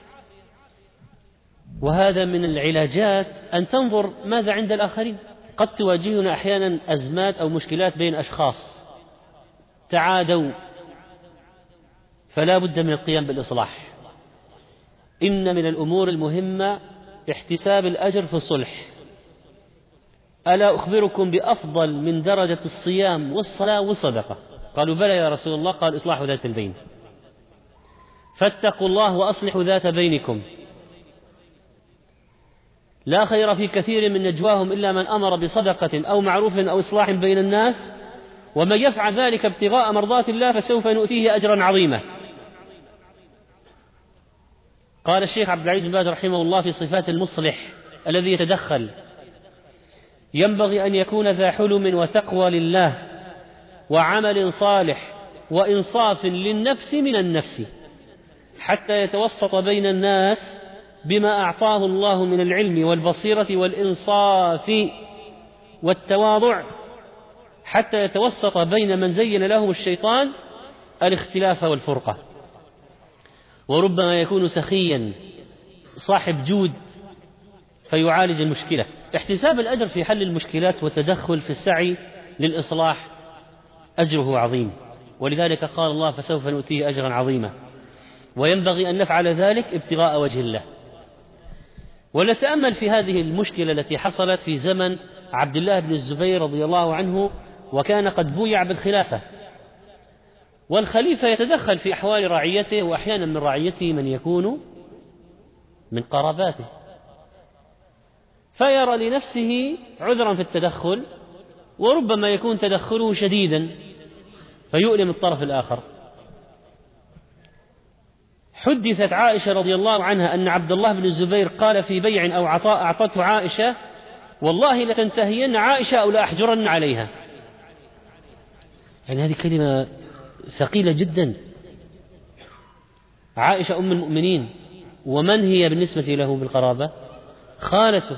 وهذا من العلاجات أن تنظر ماذا عند الآخرين. قد تواجهنا أحيانا أزمات أو مشكلات بين أشخاص تعادوا، فلا بد من القيام بالإصلاح. إن من الأمور المهمة احتساب الأجر في الصلح. ألا أخبركم بأفضل من درجة الصيام والصلاة والصدقة؟ قالوا بلى يا رسول الله، قال إصلاح ذات البين. فاتقوا الله وأصلحوا ذات بينكم. لا خير في كثير من نجواهم إلا من أمر بصدقة أو معروف أو إصلاح بين الناس، ومن يفعل ذلك ابتغاء مرضات الله فسوف نؤتيه أجرا عظيما. قال الشيخ عبد العزيز بن باز رحمه الله في صفات المصلح الذي يتدخل: ينبغي أن يكون ذا حلم وتقوى لله وعمل صالح وإنصاف للنفس من النفس، حتى يتوسط بين الناس بما أعطاه الله من العلم والبصيرة والإنصاف والتواضع، حتى يتوسط بين من زين لهم الشيطان الاختلاف والفرقة. وربما يكون سخيا صاحب جود فيعالج المشكلة. احتساب الأجر في حل المشكلات والتدخل في السعي للإصلاح أجره عظيم، ولذلك قال الله فسوف نؤتيه أجرا عظيما، وينبغي أن نفعل ذلك ابتغاء وجه الله. ولنتأمل في هذه المشكلة التي حصلت في زمن عبد الله بن الزبير رضي الله عنه، وكان قد بويع بالخلافة، والخليفة يتدخل في أحوال رعيته، وأحيانا من رعيته من يكون من قراباته، فيرى لنفسه عذرا في التدخل، وربما يكون تدخله شديدا فيؤلم الطرف الآخر. حدثت عائشة رضي الله عنها أن عبد الله بن الزبير قال في بيع أو عطاء أعطته عائشة: والله لتنتهين عائشة أو لأحجرن عليها. يعني هذه كلمة ثقيلة جدا. عائشة أم المؤمنين، ومن هي بالنسبة له بالقرابة؟ خالته،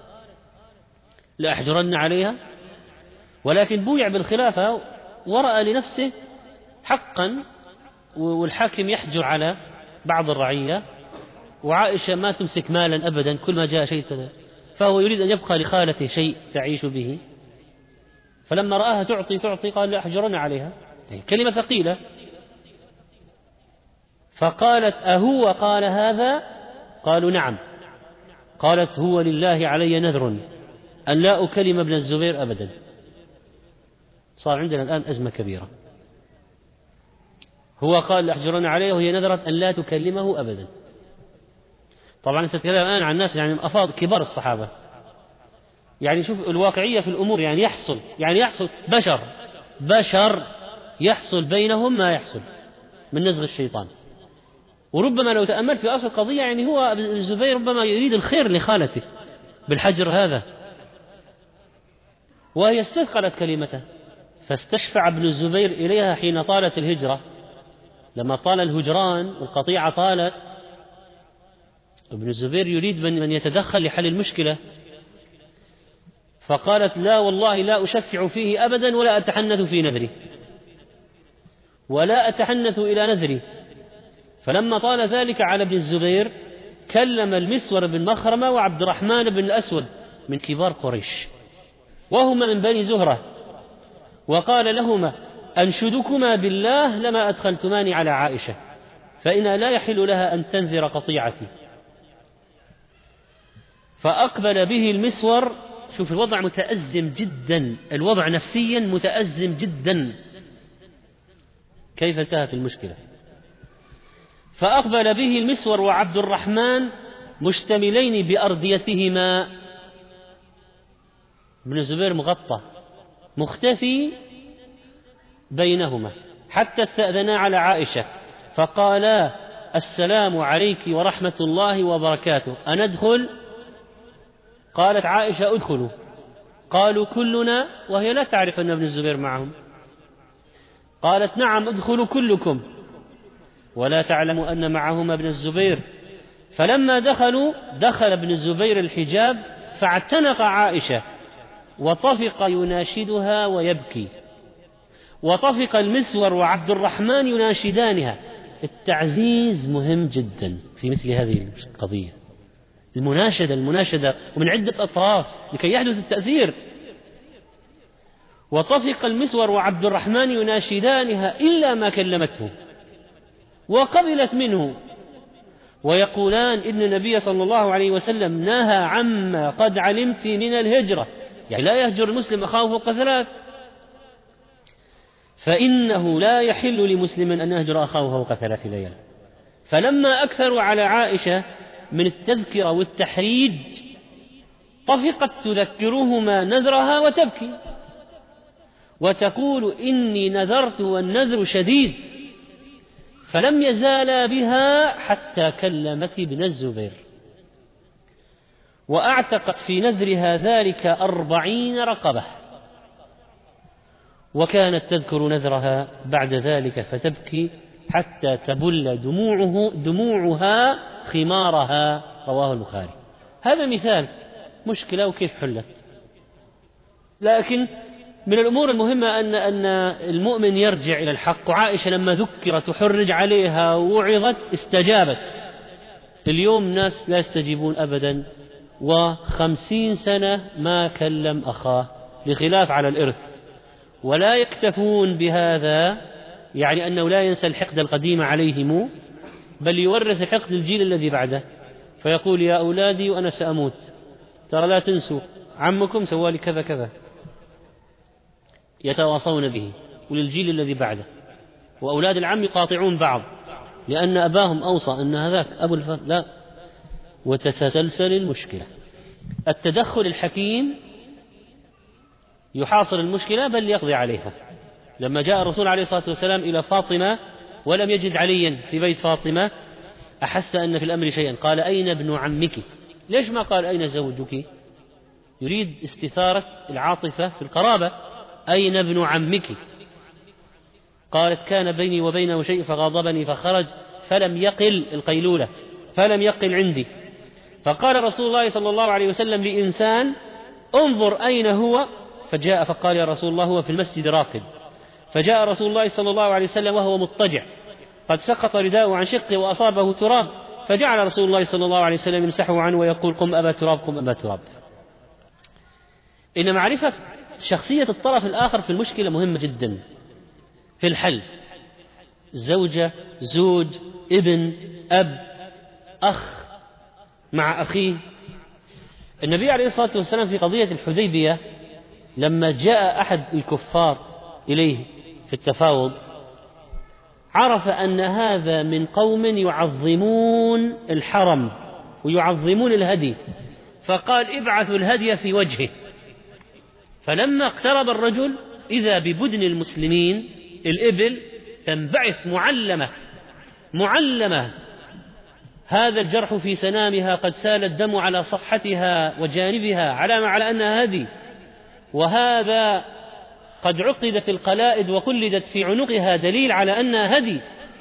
لأحجرن عليها. ولكن بويع بالخلافة ورأى لنفسه حقا، والحاكم يحجر على بعض الرعية، وعائشة ما تمسك مالا أبدا، كل ما جاء شيء، فهو يريد أن يبقى لخالته شيء تعيش به، فلما رآها تعطي تعطي قال لا أحجرن عليها، يعني كلمة ثقيلة. فقالت أهو قال هذا؟ قالوا نعم. قالت هو لله علي نذر أن لا أكلم ابن الزبير أبدا. صار عندنا الآن أزمة كبيرة. هو قال لأحجرن عليه وهي نذرت أن لا تكلمه أبدا. طبعا أنت تتكلم الآن عن الناس يعني أفاضل كبار الصحابة، يعني شوف الواقعية في الأمور، يعني يحصل يعني يحصل بشر بشر يحصل بينهم ما يحصل من نزغ الشيطان. وربما لو تأملت في أصل القضية يعني هو ابن الزبير ربما يريد الخير لخالته بالحجر هذا، وهي استثقلت كلمته، فاستشفع ابن الزبير إليها حين طالت الهجرة. لما طال الهجران والقطيعة طالت، ابن الزبير يريد من يتدخل لحل المشكلة، فقالت لا والله لا أشفع فيه أبدا ولا أتحنث في نذري ولا أتحنث إلى نذري. فلما طال ذلك على ابن الزبير كلم المسور بن مخرمة وعبد الرحمن بن الأسود من كبار قريش وهما من بني زهرة، وقال لهما أنشدكما بالله لما أدخلتماني على عائشة فإنها لا يحل لها أن تنذر قطيعتي. فأقبل به المسور، شوف الوضع متأزم جدا، الوضع نفسيا متأزم جدا. كيف انتهت المشكلة؟ فأقبل به المسور وعبد الرحمن مشتملين بأرديتهما، ابن الزبير مغطى مختفي بينهما، حتى استأذنا على عائشة فقالا السلام عليك ورحمة الله وبركاته أندخل؟ قالت عائشة ادخلوا. قالوا كلنا، وهي لا تعرف أن ابن الزبير معهم. قالت نعم ادخلوا كلكم، ولا تعلم أن معهما ابن الزبير. فلما دخلوا دخل ابن الزبير الحجاب فاعتنق عائشة وطفق يناشدها ويبكي، وطفق المسور وعبد الرحمن يناشدانها. التعزيز مهم جدا في مثل هذه القضية، المناشدة المناشدة ومن عدة أطراف لكي يحدث التأثير. وطفق المسور وعبد الرحمن يناشدانها إلا ما كلمته وقبلت منه، ويقولان إن النبي صلى الله عليه وسلم نهى عما قد علمت من الهجرة، يعني لا يهجر المسلم أخاه فوق ثلاث، فإنه لا يحل لمسلم أن يهجر أخاه فوق ثلاث ليال. فلما أكثروا على عائشة من التذكرة والتحريج طفقت تذكرهما نذرها وتبكي وتقول إني نذرت والنذر شديد. فلم يزالا بها حتى كلمت ابن الزبير، وأعتقت في نذرها ذلك أربعين رقبة، وكانت تذكر نذرها بعد ذلك فتبكي حتى تبل دموعه دموعها خمارها. رواه البخاري. هذا مثال مشكلة وكيف حلت. لكن من الأمور المهمة أن أن المؤمن يرجع إلى الحق، وعائشة لما ذكرت وحرج عليها ووعظت استجابت. اليوم ناس لا يستجيبون أبدا، وخمسين سنة ما كلم أخاه بخلاف على الإرث، ولا يكتفون بهذا، يعني أنه لا ينسى الحقد القديم عليهم، بل يورث الحقد الجيل الذي بعده، فيقول يا أولادي وأنا سأموت ترى لا تنسوا عمكم سوالي كذا كذا، يتواصون به، وللجيل الذي بعده. وأولاد العم يقاطعون بعض لأن أباهم أوصى أن هذاك أبو الفضل، لا، وتتسلسل المشكلة. التدخل الحكيم يحاصر المشكلة بل يقضي عليها. لما جاء الرسول عليه الصلاة والسلام إلى فاطمة ولم يجد عليا في بيت فاطمة أحس أن في الأمر شيئا، قال أين ابن عمك؟ ليش ما قال أين زوجك؟ يريد استثارة العاطفة في القرابة. أين ابن عمك؟ قالت كان بيني وبينه شيء فغاضبني فخرج فلم يقل القيلولة فلم يقل عندي. فقال رسول الله صلى الله عليه وسلم لإنسان انظر أين هو، فجاء فقال يا رسول الله هو في المسجد راقد. فجاء رسول الله صلى الله عليه وسلم وهو مضطجع قد سقط رداءه عن شقه وأصابه تراب، فجعل رسول الله صلى الله عليه وسلم يمسحه عنه ويقول قم أبا تراب قم أبا تراب. إن معرفة شخصية الطرف الآخر في المشكلة مهمة جدا في الحل. زوجة، زوج، ابن، أب، أخ مع أخيه. النبي عليه الصلاة والسلام في قضية الحديبية لما جاء أحد الكفار إليه في التفاوض عرف أن هذا من قوم يعظمون الحرم ويعظمون الهدي، فقال ابعثوا الهدي في وجهه. فلما اقترب الرجل إذا ببدن المسلمين الإبل تنبعث معلمة معلمة، هذا الجرح في سنامها قد سال الدم على صفحتها وجانبها علامة على أنها هدي، وهذا قد عقدت القلائد وقلدت في عنقها دليل على أنها هدي.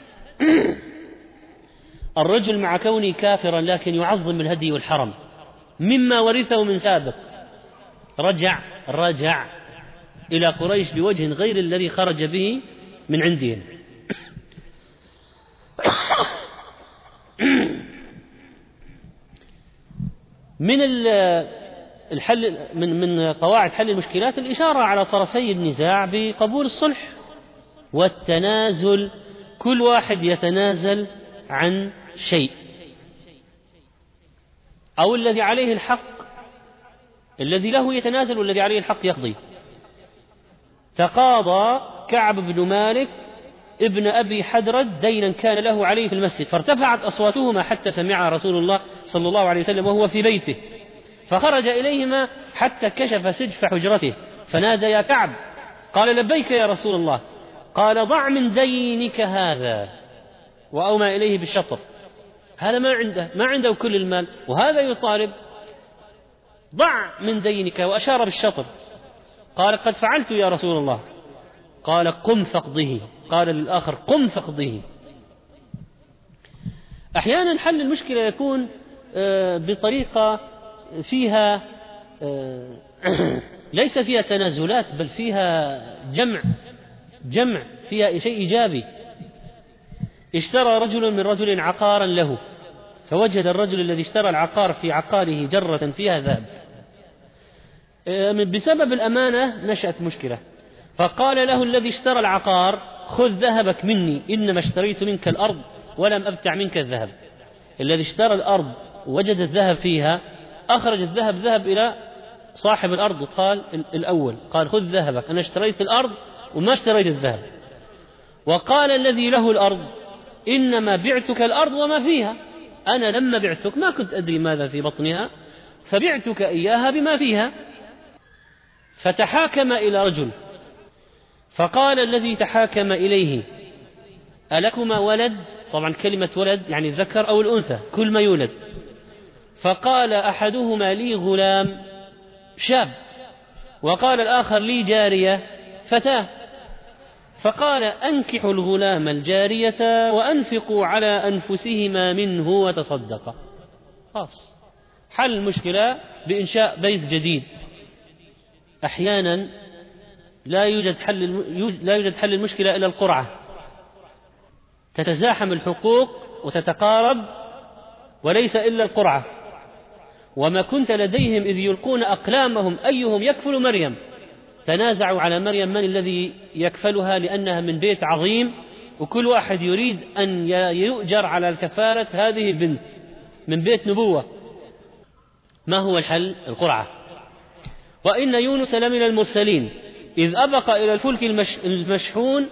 الرجل مع كونه كافرا لكن يعظم الهدي والحرم مما ورثه من سابق، رجع رجع إلى قريش بوجه غير الذي خرج به من عندهم. من الحل من من قواعد حل المشكلات الإشارة على طرفي النزاع بقبول الصلح والتنازل، كل واحد يتنازل عن شيء، أو الذي عليه الحق الذي له يتنازل والذي عليه الحق يقضي. تقاضى كعب بن مالك ابن أبي حدرد دينا كان له عليه في المسجد، فارتفعت أصواتهما حتى سمعها رسول الله صلى الله عليه وسلم وهو في بيته، فخرج إليهما حتى كشف سجف حجرته فنادى يا كعب، قال لبيك يا رسول الله، قال ضع من دينك هذا، وأومى إليه بالشطر. هذا ما عنده ما عنده كل المال وهذا يطالب، ضع من دينك، وأشار بالشطر. قال قد فعلت يا رسول الله، قال قم فاقضه، قال للآخر قم فاقضه. أحيانا حل المشكلة يكون بطريقة فيها ليس فيها تنازلات بل فيها جمع جمع فيها شيء إيجابي. اشترى رجل من رجل عقارا له، فوجد الرجل الذي اشترى العقار في عقاره جرة فيها ذهب، بسبب الأمانة نشأت مشكلة، فقال له الذي اشترى العقار خذ ذهبك مني، إنما اشتريت منك الأرض ولم أبتع منك الذهب. الذي اشترى الأرض وجد الذهب فيها أخرج الذهب ذهب إلى صاحب الأرض، قال الأول قال خذ ذهبك، أنا اشتريت الأرض وما اشتريت الذهب. وقال الذي له الأرض إنما بعتك الأرض وما فيها، أنا لما بعتك ما كنت أدري ماذا في بطنها فبعتك إياها بما فيها. فتحاكم إلى رجل، فقال الذي تحاكم إليه ألكما ولد؟ طبعا كلمة ولد يعني الذكر أو الأنثى كل ما يولد. فقال أحدهما لي غلام شاب، وقال الآخر لي جارية فتاة. فقال أنكحوا الغلام الجارية وأنفقوا على أنفسهما منه وتصدقا. خلاص حل المشكلة بإنشاء بيت جديد. أحيانا لا يوجد حل لا يوجد حل المشكلة إلا القرعة، تتزاحم الحقوق وتتقارب وليس إلا القرعة. وما كنت لديهم إذ يلقون أقلامهم أيهم يكفل مريم، تنازعوا على مريم من الذي يكفلها لأنها من بيت عظيم، وكل واحد يريد أن يؤجر على الكفالة هذه البنت من بيت نبوة. ما هو الحل؟ القرعة. وإن يونس لمن المرسلين إذ أبق إلى الفلك المشحون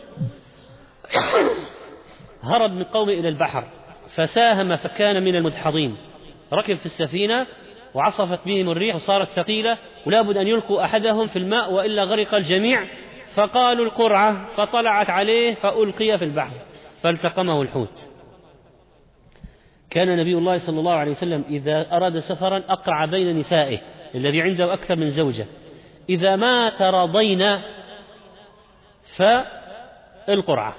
هرب من قومه إلى البحر فساهم فكان من المدحضين. ركب في السفينة وعصفت بهم الريح وصارت ثقيلة ولا بد أن يلقوا أحدهم في الماء وإلا غرق الجميع، فقالوا القرعة، فطلعت عليه فألقي في البحر فالتقمه الحوت. كان نبي الله صلى الله عليه وسلم إذا أراد سفرا أقرع بين نسائه الذي عنده أكثر من زوجة، إذا ما تراضين فالقرعة.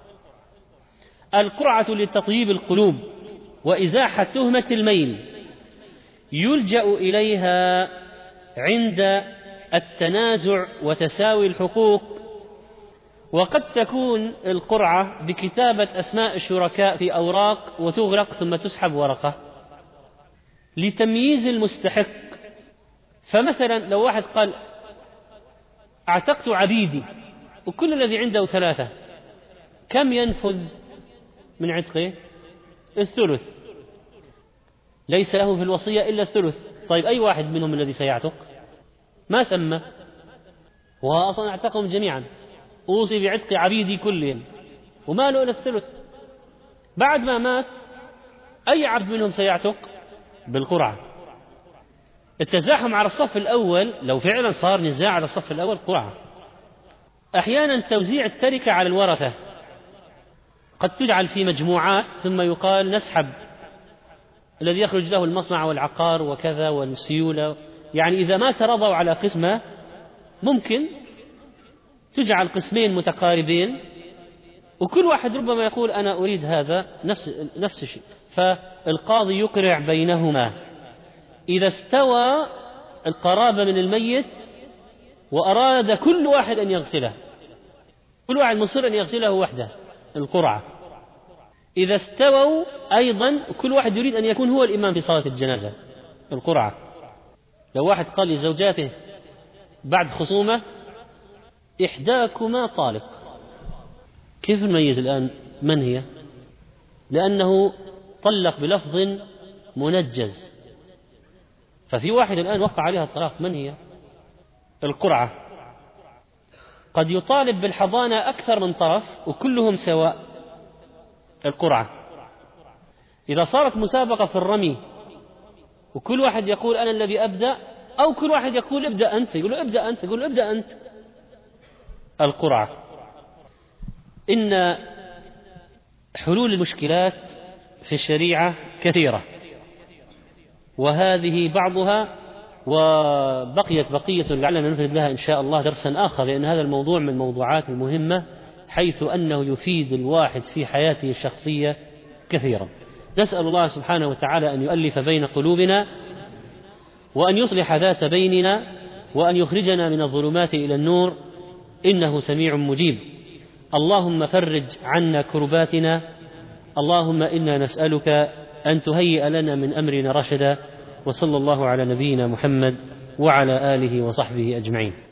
القرعة لتطيب القلوب وإزاحة تهمة الميل، يلجأ إليها عند التنازع وتساوي الحقوق. وقد تكون القرعة بكتابة أسماء الشركاء في أوراق وتغلق ثم تسحب ورقة لتمييز المستحق. فمثلا لو واحد قال أعتقت عبيدي وكل الذي عنده ثلاثة، كم ينفذ من عتقه؟ الثلث، ليس له في الوصية إلا الثلث. طيب أي واحد منهم الذي سيعتق؟ ما سمى، وأصلا أعتقهم جميعا، أوصي بعتق عبيدي كلهم وما له إلا الثلث. بعد ما مات أي عبد منهم سيعتق؟ بالقرعة. التزاحم على الصف الأول، لو فعلا صار نزاع على الصف الأول، قرعة. أحيانا توزيع التركة على الورثة قد تجعل في مجموعات ثم يقال نسحب الذي يخرج له المصنع والعقار وكذا والسيولة، يعني إذا ما ترضوا على قسمة ممكن تجعل قسمين متقاربين وكل واحد ربما يقول أنا أريد هذا نفس نفس الشيء، فالقاضي يقرع بينهما. إذا استوى القرابة من الميت وأراد كل واحد أن يغسله، كل واحد مصر أن يغسله وحده، القرعة. إذا استووا أيضا كل واحد يريد أن يكون هو الإمام في صلاة الجنازة، القرعة. لو واحد قال لزوجاته بعد خصومة إحداكما طالق، كيف نميز الآن من هي؟ لأنه طلق بلفظ منجز، ففي واحد الآن وقع عليها الطلاق، من هي؟ القرعة. قد يطالب بالحضانة أكثر من طرف وكلهم سواء، القرعة. إذا صارت مسابقة في الرمي وكل واحد يقول أنا الذي أبدأ، أو كل واحد يقول ابدأ أنت، يقول ابدأ أنت، يقول ابدأ أنت، القرعة. إن حلول المشكلات في الشريعة كثيرة، وهذه بعضها، وبقيت بقية لعلنا نفرد لها إن شاء الله درسا آخر، لأن هذا الموضوع من الموضوعات المهمة حيث أنه يفيد الواحد في حياته الشخصية كثيرا. نسأل الله سبحانه وتعالى أن يؤلف بين قلوبنا، وأن يصلح ذات بيننا، وأن يخرجنا من الظلمات إلى النور، إنه سميع مجيب. اللهم فرج عنا كرباتنا، اللهم إنا نسألك أن تهيئ لنا من أمرنا رشدا. وصلى الله على نبينا محمد وعلى آله وصحبه أجمعين.